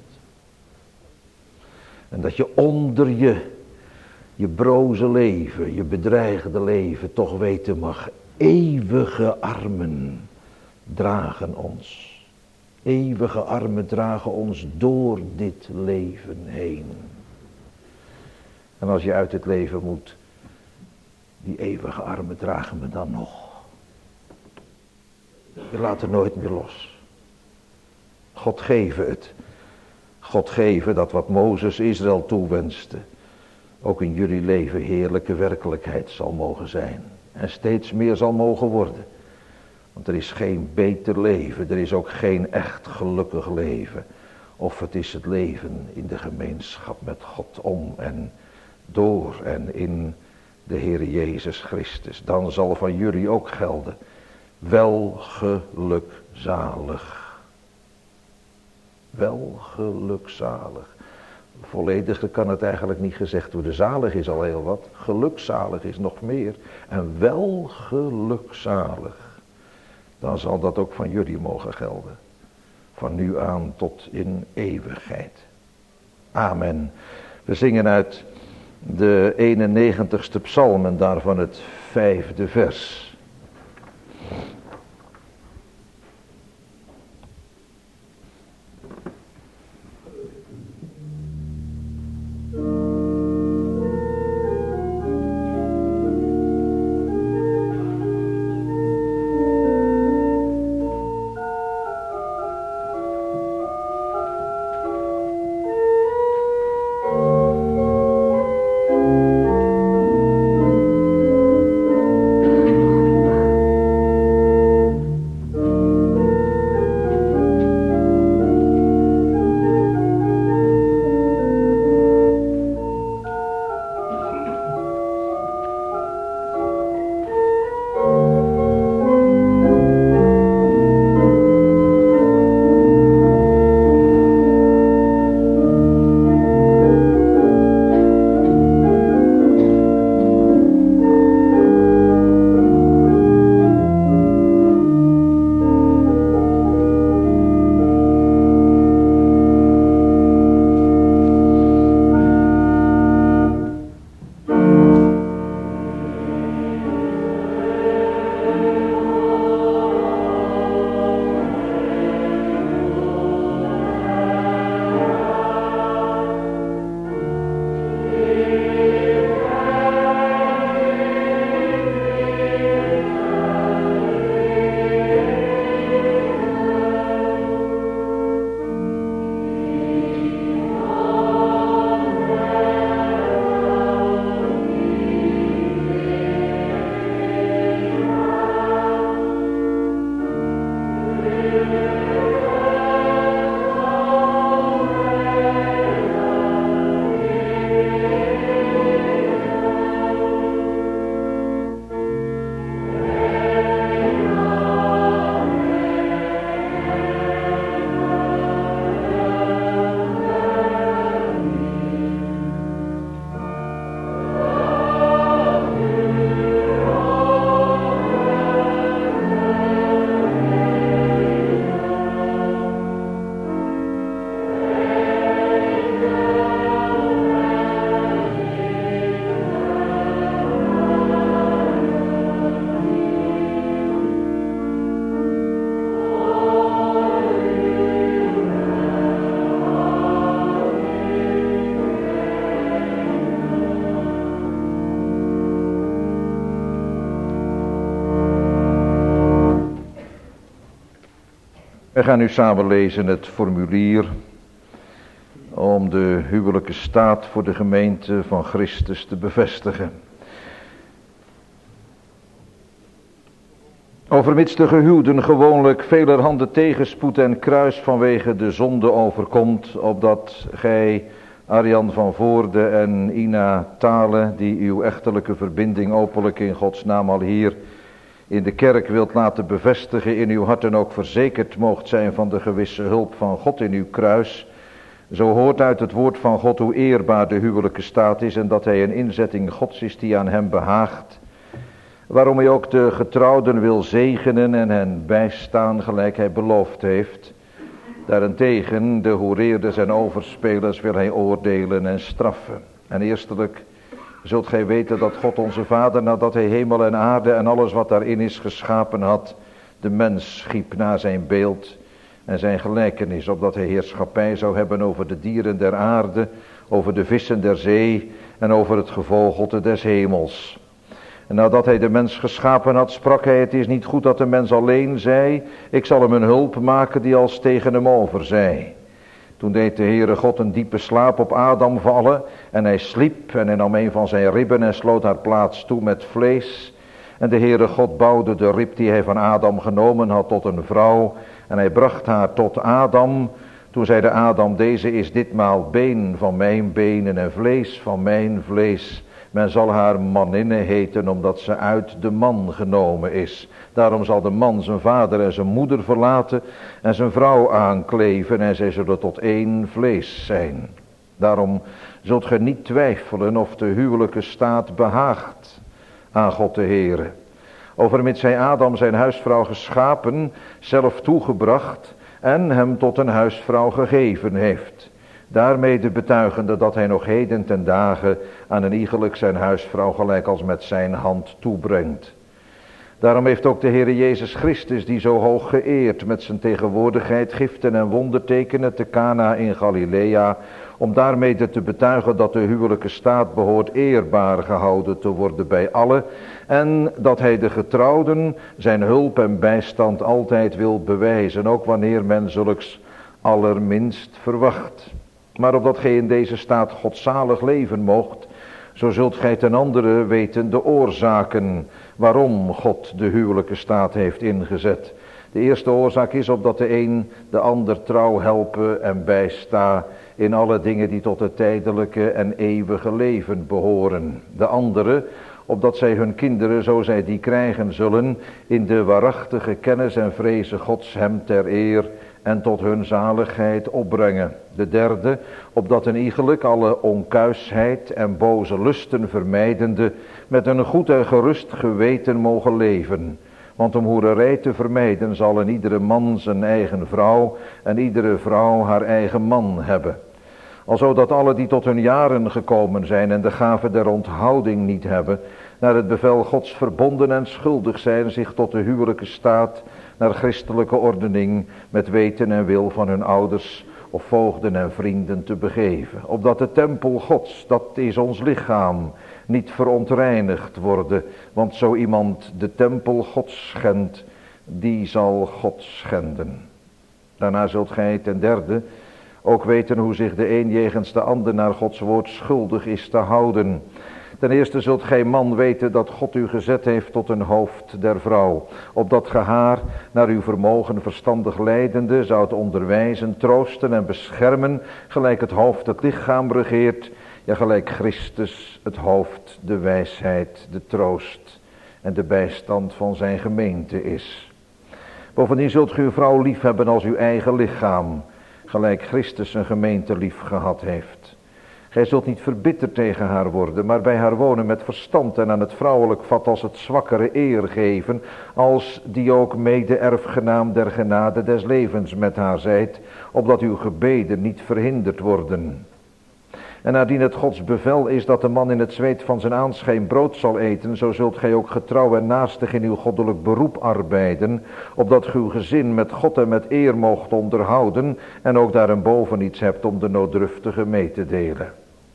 En dat je onder je, je broze leven, je bedreigde leven toch weten mag. Eeuwige armen dragen ons. Eeuwige armen dragen ons door dit leven heen. En als je uit het leven moet, die eeuwige armen dragen me dan nog. Je laat er nooit meer los. God geven het. God geven dat wat Mozes Israël toewenste, ook in jullie leven heerlijke werkelijkheid zal mogen zijn. En steeds meer zal mogen worden. Want er is geen beter leven, er is ook geen echt gelukkig leven. Of het is het leven in de gemeenschap met God om en door en in de Heer Jezus Christus. Dan zal van jullie ook gelden, welgelukzalig. Welgelukzalig. Vollediger kan het eigenlijk niet gezegd worden. Zalig is al heel wat. Gelukzalig is nog meer. En welgelukzalig. Dan zal dat ook van jullie mogen gelden. Van nu aan tot in eeuwigheid. Amen. We zingen uit de eenennegentigste psalm en daarvan het vijfde vers. We gaan nu samen lezen het formulier om de huwelijke staat voor de gemeente van Christus te bevestigen. Overmits de gehuwden gewoonlijk velerhande tegenspoed en kruis vanwege de zonde overkomt, opdat gij, Arjan van Voorde en Ina Thale, die uw echtelijke verbinding openlijk in Gods naam al hier in de kerk wilt laten bevestigen, in uw harten ook verzekerd moogt zijn van de gewisse hulp van God in uw kruis. Zo hoort uit het woord van God hoe eerbaar de huwelijke staat is en dat hij een inzetting Gods is die aan hem behaagt. Waarom hij ook de getrouwden wil zegenen en hen bijstaan gelijk hij beloofd heeft. Daarentegen de hoereerders en overspelers wil hij oordelen en straffen. En eerstelijk zult gij weten dat God onze Vader, nadat hij hemel en aarde en alles wat daarin is geschapen had, de mens schiep naar zijn beeld en zijn gelijkenis, opdat hij heerschappij zou hebben over de dieren der aarde, over de vissen der zee en over het gevogelte des hemels. En nadat hij de mens geschapen had, sprak hij: het is niet goed dat de mens alleen zij, ik zal hem een hulp maken die als tegen hem over zij. Toen deed de Heere God een diepe slaap op Adam vallen en hij sliep en hij nam een van zijn ribben en sloot haar plaats toe met vlees. En de Heere God bouwde de rib die hij van Adam genomen had tot een vrouw en hij bracht haar tot Adam. Toen zeide Adam: deze is ditmaal been van mijn benen en vlees van mijn vlees. Men zal haar manninne heten, omdat ze uit de man genomen is. Daarom zal de man zijn vader en zijn moeder verlaten en zijn vrouw aankleven en zij zullen tot één vlees zijn. Daarom zult ge niet twijfelen of de huwelijke staat behaagt aan God de Heere. Overmits hij Adam zijn huisvrouw geschapen, zelf toegebracht en hem tot een huisvrouw gegeven heeft. Daarmede betuigende dat hij nog heden ten dagen aan een iegelijk zijn huisvrouw gelijk als met zijn hand toebrengt. Daarom heeft ook de Heere Jezus Christus, die zo hoog geëerd met zijn tegenwoordigheid giften en wondertekenen te Cana in Galilea, om daarmede te betuigen dat de huwelijke staat behoort eerbaar gehouden te worden bij allen en dat hij de getrouwden zijn hulp en bijstand altijd wil bewijzen, ook wanneer men zulks allerminst verwacht. Maar opdat gij in deze staat godzalig leven moogt, zo zult gij ten andere weten de oorzaken waarom God de huwelijke staat heeft ingezet. De eerste oorzaak is opdat de een de ander trouw helpen en bijsta in alle dingen die tot het tijdelijke en eeuwige leven behoren. De andere, opdat zij hun kinderen, zo zij die krijgen zullen, in de waarachtige kennis en vrezen Gods hem ter eer en tot hun zaligheid opbrengen. De derde, opdat een iegelijk alle onkuisheid en boze lusten vermijdende, met een goed en gerust geweten mogen leven. Want om hoererij te vermijden zal een iedere man zijn eigen vrouw en iedere vrouw haar eigen man hebben. Alzo dat alle die tot hun jaren gekomen zijn en de gave der onthouding niet hebben, naar het bevel Gods verbonden en schuldig zijn zich tot de huwelijke staat, naar christelijke ordening, met weten en wil van hun ouders of voogden en vrienden te begeven. Opdat de tempel Gods, dat is ons lichaam, niet verontreinigd worden, want zo iemand de tempel Gods schendt, die zal God schenden. Daarna zult gij ten derde ook weten hoe zich de een jegens de ander naar Gods woord schuldig is te houden. Ten eerste zult gij man weten dat God u gezet heeft tot een hoofd der vrouw, opdat ge haar naar uw vermogen verstandig leidende zoudt onderwijzen, troosten en beschermen, gelijk het hoofd het lichaam regeert, ja gelijk Christus het hoofd de wijsheid, de troost en de bijstand van zijn gemeente is. Bovendien zult ge uw vrouw lief hebben als uw eigen lichaam, gelijk Christus zijn gemeente lief gehad heeft. Gij zult niet verbitterd tegen haar worden, maar bij haar wonen met verstand en aan het vrouwelijk vat als het zwakkere eer geven, als die ook mede-erfgenaam der genade des levens met haar zijt, opdat uw gebeden niet verhinderd worden. En naardien het Gods bevel is dat de man in het zweet van zijn aanschijn brood zal eten, zo zult gij ook getrouw en naastig in uw goddelijk beroep arbeiden, opdat ge uw gezin met God en met eer moogt onderhouden, en ook daarenboven iets hebt om de nooddruftige mee te delen.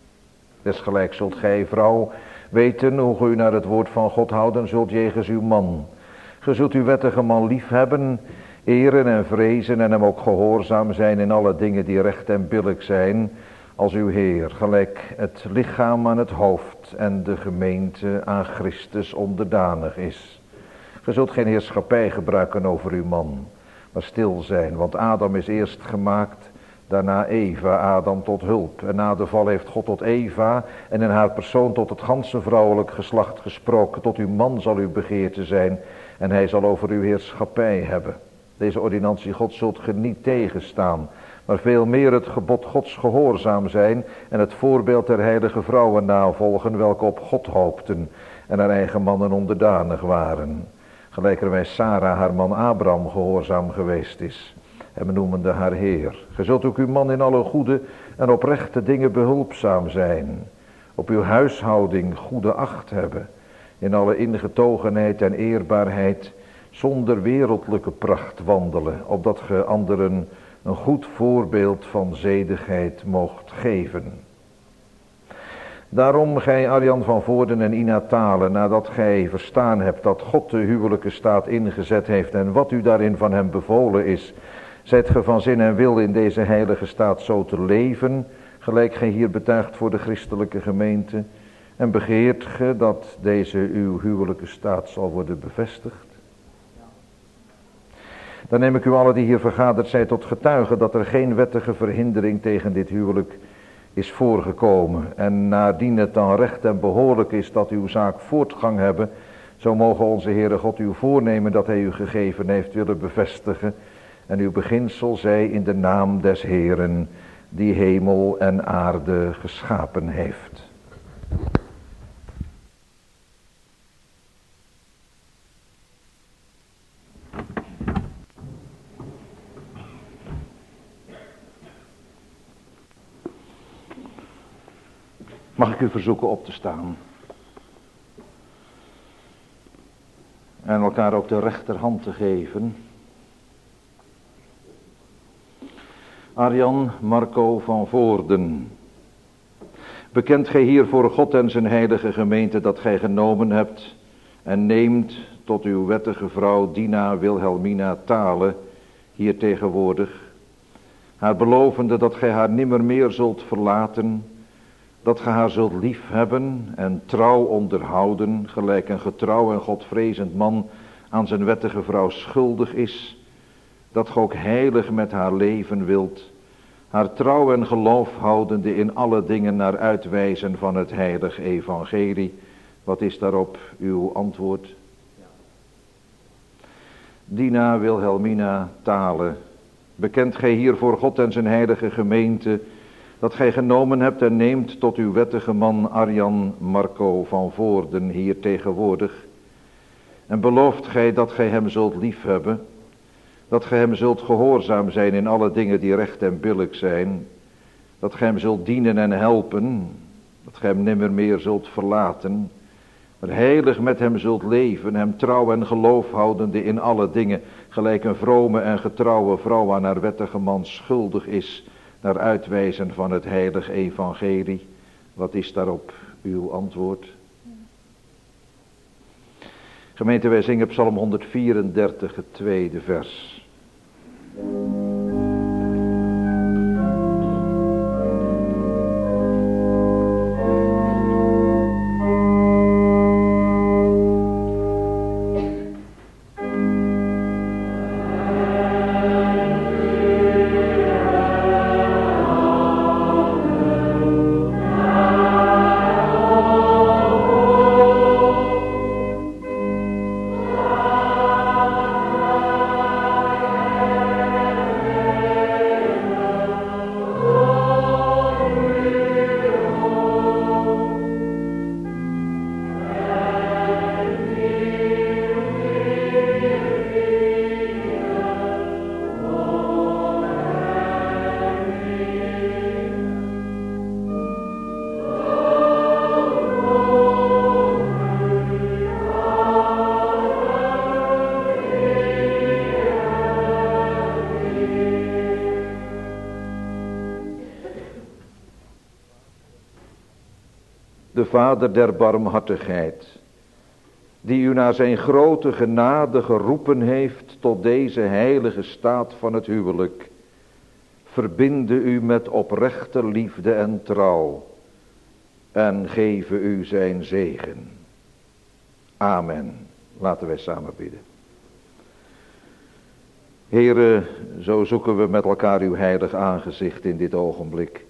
Desgelijk zult gij, vrouw, weten hoe ge u naar het woord van God houden zult jegens uw man. Ge zult uw wettige man lief hebben, eren en vrezen en hem ook gehoorzaam zijn in alle dingen die recht en billijk zijn, als uw Heer, gelijk het lichaam aan het hoofd en de gemeente aan Christus onderdanig is. Ge zult geen heerschappij gebruiken over uw man, maar stil zijn, want Adam is eerst gemaakt, daarna Eva, Adam tot hulp. En na de val heeft God tot Eva en in haar persoon tot het ganse vrouwelijk geslacht gesproken. Tot uw man zal uw begeerte zijn en hij zal over uw heerschappij hebben. Deze ordinantie God zult ge niet tegenstaan, maar veel meer het gebod Gods gehoorzaam zijn en het voorbeeld der heilige vrouwen navolgen, welke op God hoopten en haar eigen mannen onderdanig waren. Gelijkerwijs Sarah haar man Abraham gehoorzaam geweest is, hem noemende haar Heer. Ge zult ook uw man in alle goede en oprechte dingen behulpzaam zijn, op uw huishouding goede acht hebben, in alle ingetogenheid en eerbaarheid, zonder wereldlijke pracht wandelen, opdat ge anderen een goed voorbeeld van zedigheid moogt geven. Daarom, gij Arjan van Voorden en Ina Thalen, nadat gij verstaan hebt dat God de huwelijke staat ingezet heeft en wat u daarin van hem bevolen is, zijt ge van zin en wil in deze heilige staat zo te leven, gelijk gij hier betuigt voor de christelijke gemeente, en begeert ge dat deze uw huwelijke staat zal worden bevestigd? Dan neem ik u allen die hier vergaderd zijn tot getuige dat er geen wettige verhindering tegen dit huwelijk is voorgekomen. En nadien het dan recht en behoorlijk is dat uw zaak voortgang hebben, zo mogen onze Heere God uw voornemen dat hij u gegeven heeft willen bevestigen. En uw beginsel zij in de naam des Heeren, die hemel en aarde geschapen heeft. Mag ik u verzoeken op te staan? En elkaar ook de rechterhand te geven. Arjan Marco van Voorden. Bekent gij hier voor God en zijn heilige gemeente dat gij genomen hebt en neemt tot uw wettige vrouw Dina Wilhelmina Thalen, hier tegenwoordig, haar belovende dat gij haar nimmer meer zult verlaten, dat ge haar zult lief hebben en trouw onderhouden, gelijk een getrouw en godvrezend man aan zijn wettige vrouw schuldig is, dat ge ook heilig met haar leven wilt, haar trouw en geloof houdende in alle dingen naar uitwijzen van het heilig evangelie. Wat is daarop uw antwoord? Dina Wilhelmina Thalen, bekent gij hier voor God en zijn heilige gemeente dat gij genomen hebt en neemt tot uw wettige man Arjan Marco van Voorden, hier tegenwoordig, en belooft gij dat gij hem zult liefhebben, dat gij hem zult gehoorzaam zijn in alle dingen die recht en billijk zijn, dat gij hem zult dienen en helpen, dat gij hem nimmer meer zult verlaten, maar heilig met hem zult leven, hem trouw en geloof houdende in alle dingen, gelijk een vrome en getrouwe vrouw aan haar wettige man schuldig is, naar uitwijzen van het heilig evangelie. Wat is daarop uw antwoord? Gemeente, wij zingen Psalm honderdvierendertig, het tweede vers. De Vader der barmhartigheid, die u naar zijn grote genade geroepen heeft tot deze heilige staat van het huwelijk, verbinde u met oprechte liefde en trouw en geven u zijn zegen. Amen. Laten wij samen bidden. Heere, zo zoeken we met elkaar uw heilig aangezicht in dit ogenblik.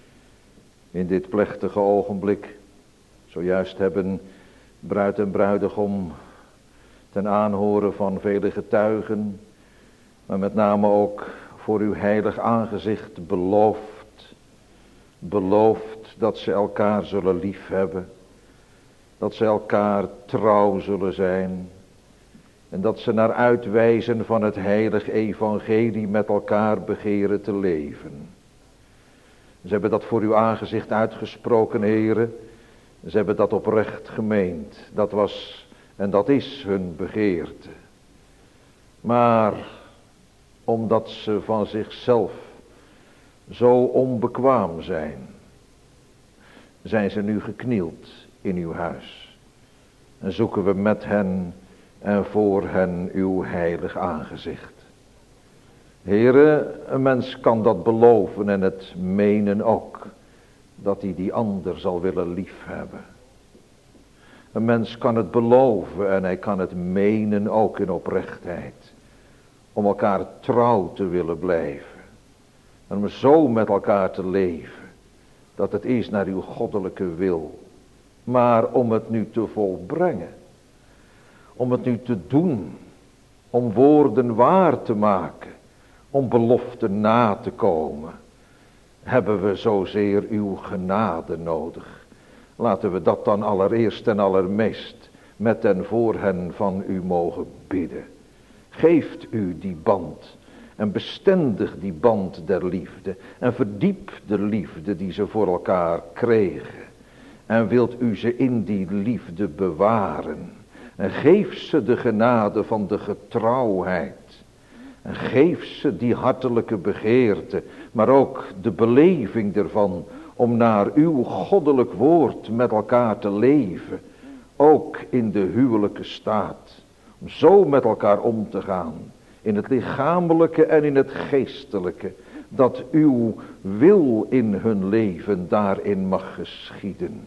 In dit plechtige ogenblik. Zojuist hebben bruid en bruidegom ten aanhoren van vele getuigen, maar met name ook voor uw heilig aangezicht beloofd. Beloofd dat ze elkaar zullen liefhebben. Dat ze elkaar trouw zullen zijn. En dat ze naar uitwijzen van het heilig evangelie met elkaar begeren te leven. Ze hebben dat voor uw aangezicht uitgesproken, Heere. Ze hebben dat oprecht gemeend. Dat was en dat is hun begeerte. Maar omdat ze van zichzelf zo onbekwaam zijn, zijn ze nu geknield in uw huis. En zoeken we met hen en voor hen uw heilig aangezicht. Heere, een mens kan dat beloven en het menen ook, dat hij die ander zal willen liefhebben. Een mens kan het beloven en hij kan het menen ook in oprechtheid, om elkaar trouw te willen blijven. En om zo met elkaar te leven, dat het is naar uw goddelijke wil. Maar om het nu te volbrengen, om het nu te doen, om woorden waar te maken, om beloften na te komen, hebben we zozeer uw genade nodig. Laten we dat dan allereerst en allermeest met en voor hen van u mogen bidden. Geeft u die band en bestendig die band der liefde en verdiep de liefde die ze voor elkaar kregen. En wilt u ze in die liefde bewaren. En geef ze de genade van de getrouwheid. En geef ze die hartelijke begeerte, maar ook de beleving ervan om naar uw goddelijk woord met elkaar te leven. Ook in de huwelijke staat. Om zo met elkaar om te gaan. In het lichamelijke en in het geestelijke. Dat uw wil in hun leven daarin mag geschieden.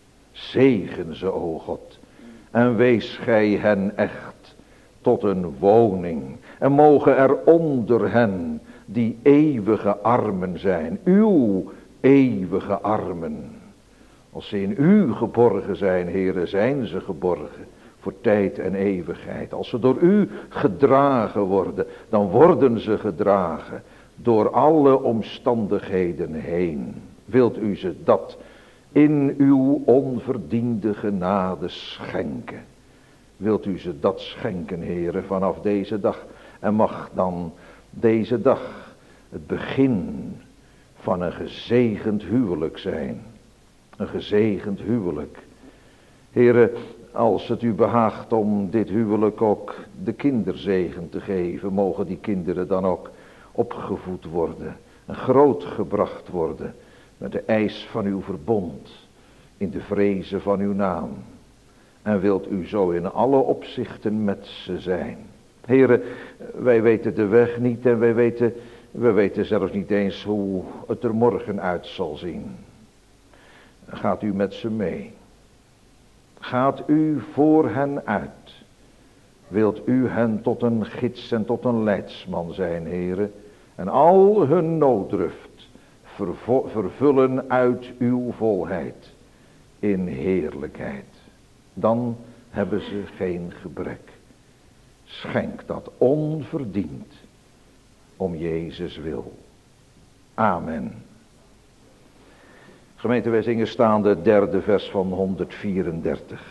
Zegen ze, o God. En wees gij hen echt tot een woning. En mogen er onder hen die eeuwige armen zijn. Uw eeuwige armen. Als ze in u geborgen zijn, Heere, zijn ze geborgen. Voor tijd en eeuwigheid. Als ze door u gedragen worden, dan worden ze gedragen. Door alle omstandigheden heen. Wilt u ze dat in uw onverdiende genade schenken. Wilt u ze dat schenken, Heere, vanaf deze dag. En mag dan deze dag het begin van een gezegend huwelijk zijn. Een gezegend huwelijk. Heere, als het u behaagt om dit huwelijk ook de kinderzegen te geven, mogen die kinderen dan ook opgevoed worden en grootgebracht worden met de eis van uw verbond, in de vrezen van uw naam. En wilt u zo in alle opzichten met ze zijn. Heren, wij weten de weg niet en wij weten, wij weten zelfs niet eens hoe het er morgen uit zal zien. Gaat u met ze mee. Gaat u voor hen uit. Wilt u hen tot een gids en tot een leidsman zijn, heren. En al hun nooddruft vervo- vervullen uit uw volheid in heerlijkheid. Dan hebben ze geen gebrek. Schenk dat onverdiend om Jezus wil. Amen. Gemeente, wij zingen staande het derde vers van honderdvierendertig.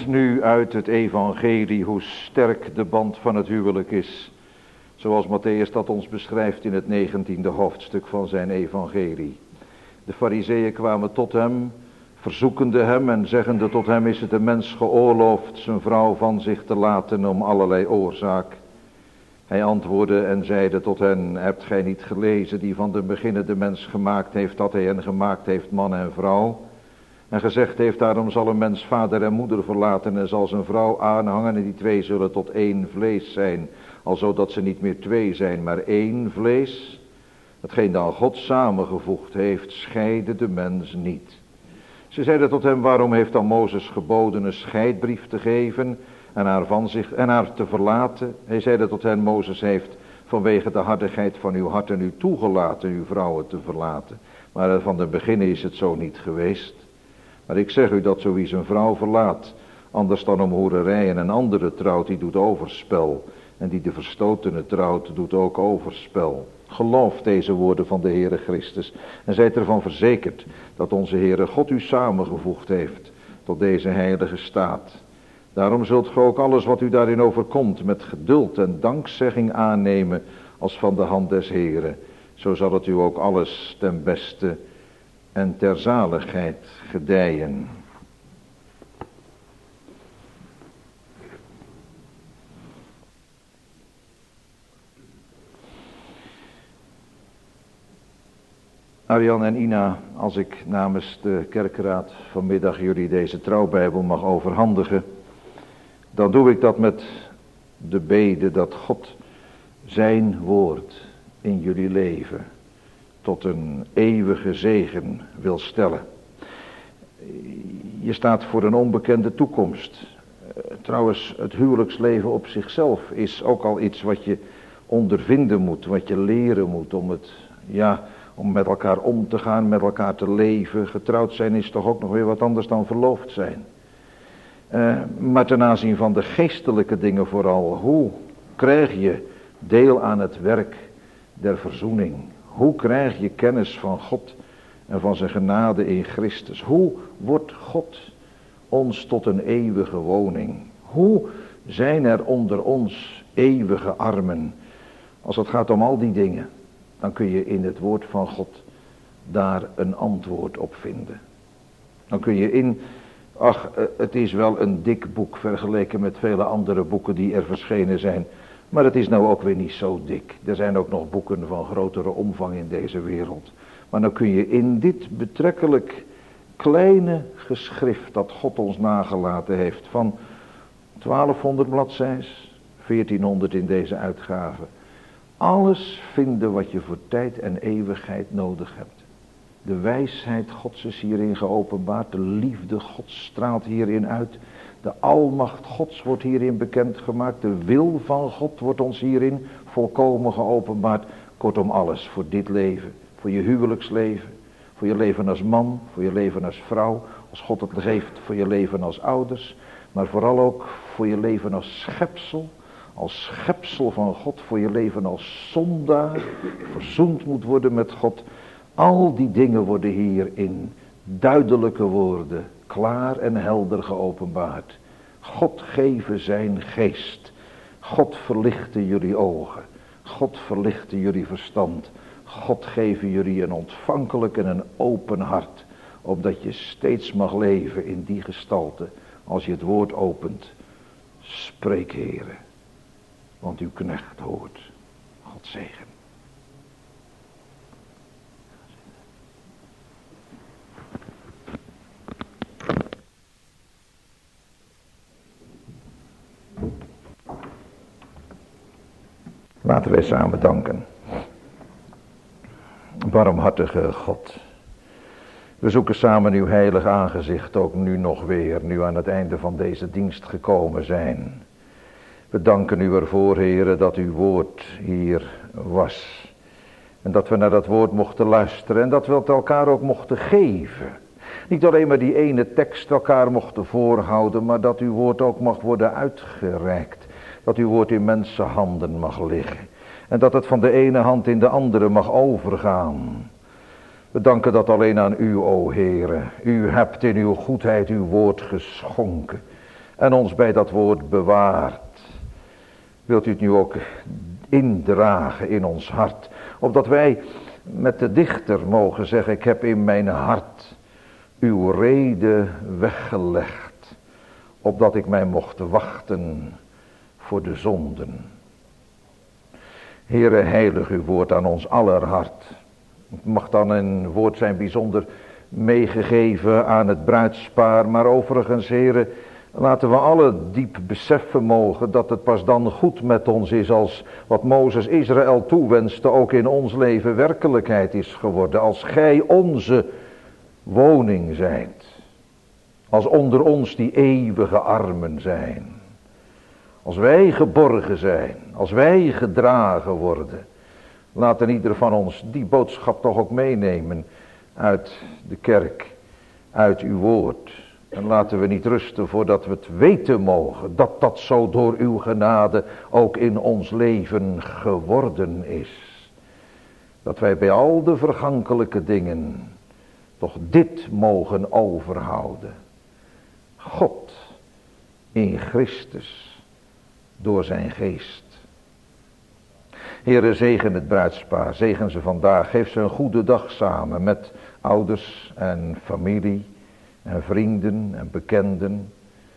ziet nu uit het evangelie hoe sterk de band van het huwelijk is. Zoals Matthäus dat ons beschrijft in het negentiende hoofdstuk van zijn evangelie. De Farizeeën kwamen tot hem, verzoekende hem en zeggende tot hem: is het een mens geoorloofd zijn vrouw van zich te laten om allerlei oorzaak? Hij antwoordde en zeide tot hen: hebt gij niet gelezen die van de beginnen de mens gemaakt heeft, dat hij hen gemaakt heeft man en vrouw? En gezegd heeft: daarom zal een mens vader en moeder verlaten en zal zijn vrouw aanhangen en die twee zullen tot één vlees zijn. Alzo dat ze niet meer twee zijn, maar één vlees. Hetgeen dan God samengevoegd heeft, scheide de mens niet. Ze zeiden tot hem: waarom heeft dan Mozes geboden een scheidbrief te geven en haar, van zich, en haar te verlaten? Hij zeide tot hen: Mozes heeft vanwege de hardigheid van uw harten u toegelaten uw vrouwen te verlaten. Maar van de beginnen is het zo niet geweest. Maar ik zeg u dat zo wie zijn vrouw verlaat, anders dan om hoererij en een andere trouwt, die doet overspel. En die de verstotene trouwt, doet ook overspel. Geloof deze woorden van de Heere Christus en zijt ervan verzekerd dat onze Heere God u samengevoegd heeft tot deze heilige staat. Daarom zult ge ook alles wat u daarin overkomt met geduld en dankzegging aannemen als van de hand des Heeren. Zo zal het u ook alles ten beste en ter zaligheid gedijen. Arjan en Ina, als ik namens de kerkraad vanmiddag jullie deze trouwbijbel mag overhandigen, dan doe ik dat met de bede dat God zijn woord in jullie leven tot een eeuwige zegen wil stellen. Je staat voor een onbekende toekomst. Trouwens, het huwelijksleven op zichzelf is ook al iets wat je ondervinden moet, wat je leren moet om het, ja, om met elkaar om te gaan, met elkaar te leven. Getrouwd zijn is toch ook nog weer wat anders dan verloofd zijn. Uh, maar ten aanzien van de geestelijke dingen vooral, hoe krijg je deel aan het werk der verzoening? Hoe krijg je kennis van God en van zijn genade in Christus? Hoe wordt God ons tot een eeuwige woning? Hoe zijn er onder ons eeuwige armen? Als het gaat om al die dingen, dan kun je in het woord van God daar een antwoord op vinden. Dan kun je in, ach, het is wel een dik boek vergeleken met vele andere boeken die er verschenen zijn. Maar het is nou ook weer niet zo dik. Er zijn ook nog boeken van grotere omvang in deze wereld. Maar dan kun je in dit betrekkelijk kleine geschrift dat God ons nagelaten heeft, van twaalfhonderd bladzijs, veertienhonderd in deze uitgave, alles vinden wat je voor tijd en eeuwigheid nodig hebt. De wijsheid Gods is hierin geopenbaard, de liefde Gods straalt hierin uit, de almacht Gods wordt hierin bekendgemaakt, de wil van God wordt ons hierin volkomen geopenbaard. Kortom, alles voor dit leven, voor je huwelijksleven, voor je leven als man, voor je leven als vrouw, als God het geeft, voor je leven als ouders, maar vooral ook voor je leven als schepsel, als schepsel van God, voor je leven als zondaar, verzoend moet worden met God. Al die dingen worden hier in duidelijke woorden, klaar en helder geopenbaard. God geven zijn geest. God verlichte jullie ogen. God verlichte jullie verstand. God geven jullie een ontvankelijk en een open hart, opdat je steeds mag leven in die gestalte. Als je het woord opent, spreek Heere, want uw knecht hoort. God zegen. Laten wij samen danken. Barmhartige God, we zoeken samen uw heilig aangezicht ook nu nog weer, nu aan het einde van deze dienst gekomen zijn. We danken u ervoor, Heere, dat uw woord hier was. En dat we naar dat woord mochten luisteren en dat we het elkaar ook mochten geven. Niet alleen maar die ene tekst elkaar mochten voorhouden, maar dat uw woord ook mag worden uitgereikt. Dat uw woord in mensenhanden mag liggen. En dat het van de ene hand in de andere mag overgaan. We danken dat alleen aan u, o Heere. U hebt in uw goedheid uw woord geschonken. en ons bij dat woord bewaart. Wilt u het nu ook indragen in ons hart, opdat wij met de dichter mogen zeggen, ik heb in mijn hart uw rede weggelegd, opdat ik mij mocht wachten voor de zonden. Heere, heilig uw woord aan ons aller hart. Het mag dan een woord zijn bijzonder meegegeven aan het bruidspaar, maar overigens, Heere, laten we alle diep beseffen mogen dat het pas dan goed met ons is als wat Mozes Israël toewenste ook in ons leven werkelijkheid is geworden. Als gij onze woning zijt. Als onder ons die eeuwige armen zijn. Als wij geborgen zijn. Als wij gedragen worden. Laat in ieder van ons die boodschap toch ook meenemen uit de kerk. Uit uw woord. En laten we niet rusten voordat we het weten mogen. Dat dat zo door uw genade ook in ons leven geworden is. Dat wij bij al de vergankelijke dingen toch dit mogen overhouden. God in Christus door zijn geest. Heere, zegen het bruidspaar, zegen ze vandaag. Geef ze een goede dag samen met ouders en familie en vrienden en bekenden.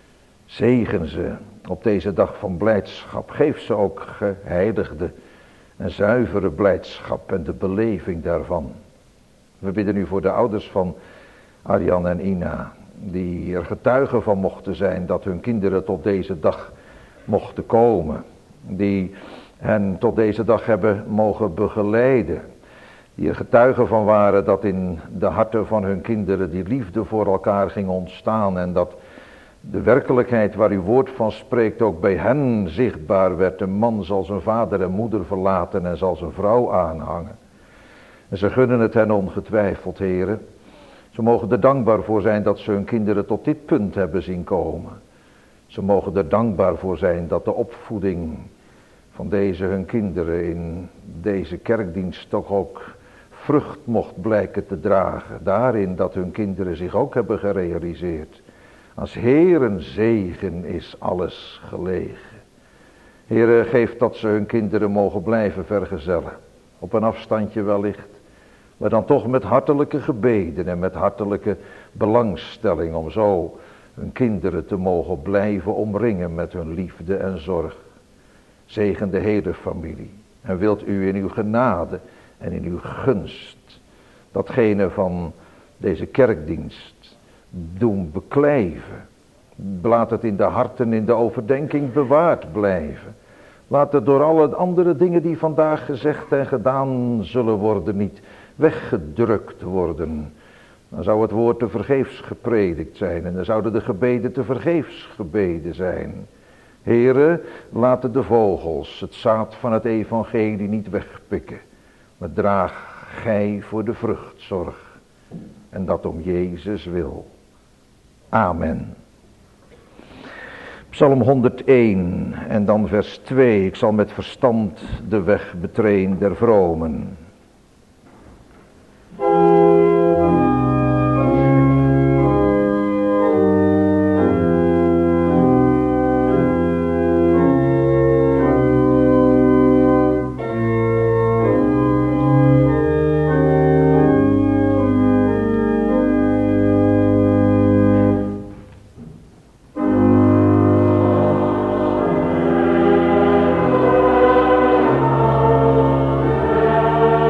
Zegen ze op deze dag van blijdschap. Geef ze ook geheiligde en zuivere blijdschap en de beleving daarvan. We bidden nu voor de ouders van Arjan en Ina, die er getuigen van mochten zijn dat hun kinderen tot deze dag mochten komen. Die hen tot deze dag hebben mogen begeleiden. Die er getuigen van waren dat in de harten van hun kinderen die liefde voor elkaar ging ontstaan. En dat de werkelijkheid waar uw woord van spreekt ook bij hen zichtbaar werd. Een man zal zijn vader en moeder verlaten en zal zijn vrouw aanhangen. En ze gunnen het hen ongetwijfeld, heren. Ze mogen er dankbaar voor zijn dat ze hun kinderen tot dit punt hebben zien komen. Ze mogen er dankbaar voor zijn dat de opvoeding van deze hun kinderen in deze kerkdienst toch ook vrucht mocht blijken te dragen. Daarin dat hun kinderen zich ook hebben gerealiseerd. Als Heeren zegen is alles gelegen. Heere, geef dat ze hun kinderen mogen blijven vergezellen. Op een afstandje wellicht. Maar dan toch met hartelijke gebeden en met hartelijke belangstelling om zo hun kinderen te mogen blijven omringen met hun liefde en zorg. Zegen de hele familie. En wilt u in uw genade en in uw gunst datgene van deze kerkdienst doen beklijven. Laat het in de harten, in de overdenking bewaard blijven. Laat het door alle andere dingen die vandaag gezegd en gedaan zullen worden niet weggedrukt worden. Dan zou het woord te vergeefs gepredikt zijn en dan zouden de gebeden te vergeefs gebeden zijn. Heere, laten de vogels het zaad van het evangelie niet wegpikken, maar draag gij voor de vruchtzorg en dat om Jezus wil. Amen. Psalm honderdéén en dan vers twee. Ik zal met verstand de weg betreden der vromen. Amen.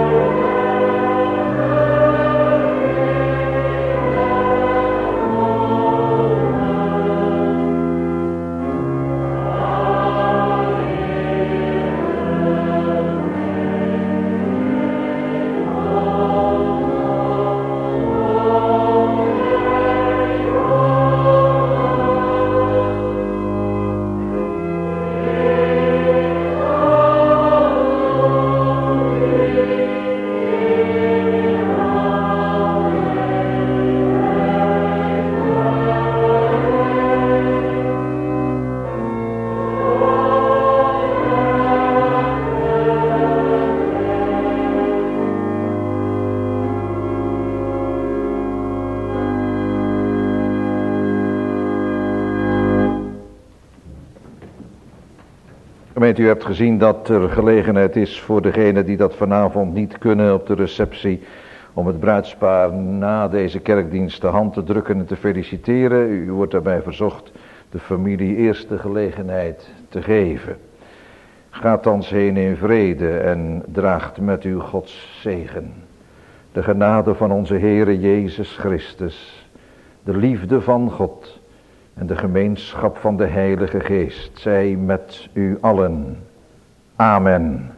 Gemeente, u hebt gezien dat er gelegenheid is voor degenen die dat vanavond niet kunnen op de receptie, om het bruidspaar na deze kerkdienst de hand te drukken en te feliciteren. U wordt daarbij verzocht de familie eerst de gelegenheid te geven. Gaat thans heen in vrede en draagt met u Gods zegen. De genade van onze Heere Jezus Christus, de liefde van God en de gemeenschap van de Heilige Geest zij met u allen. Amen.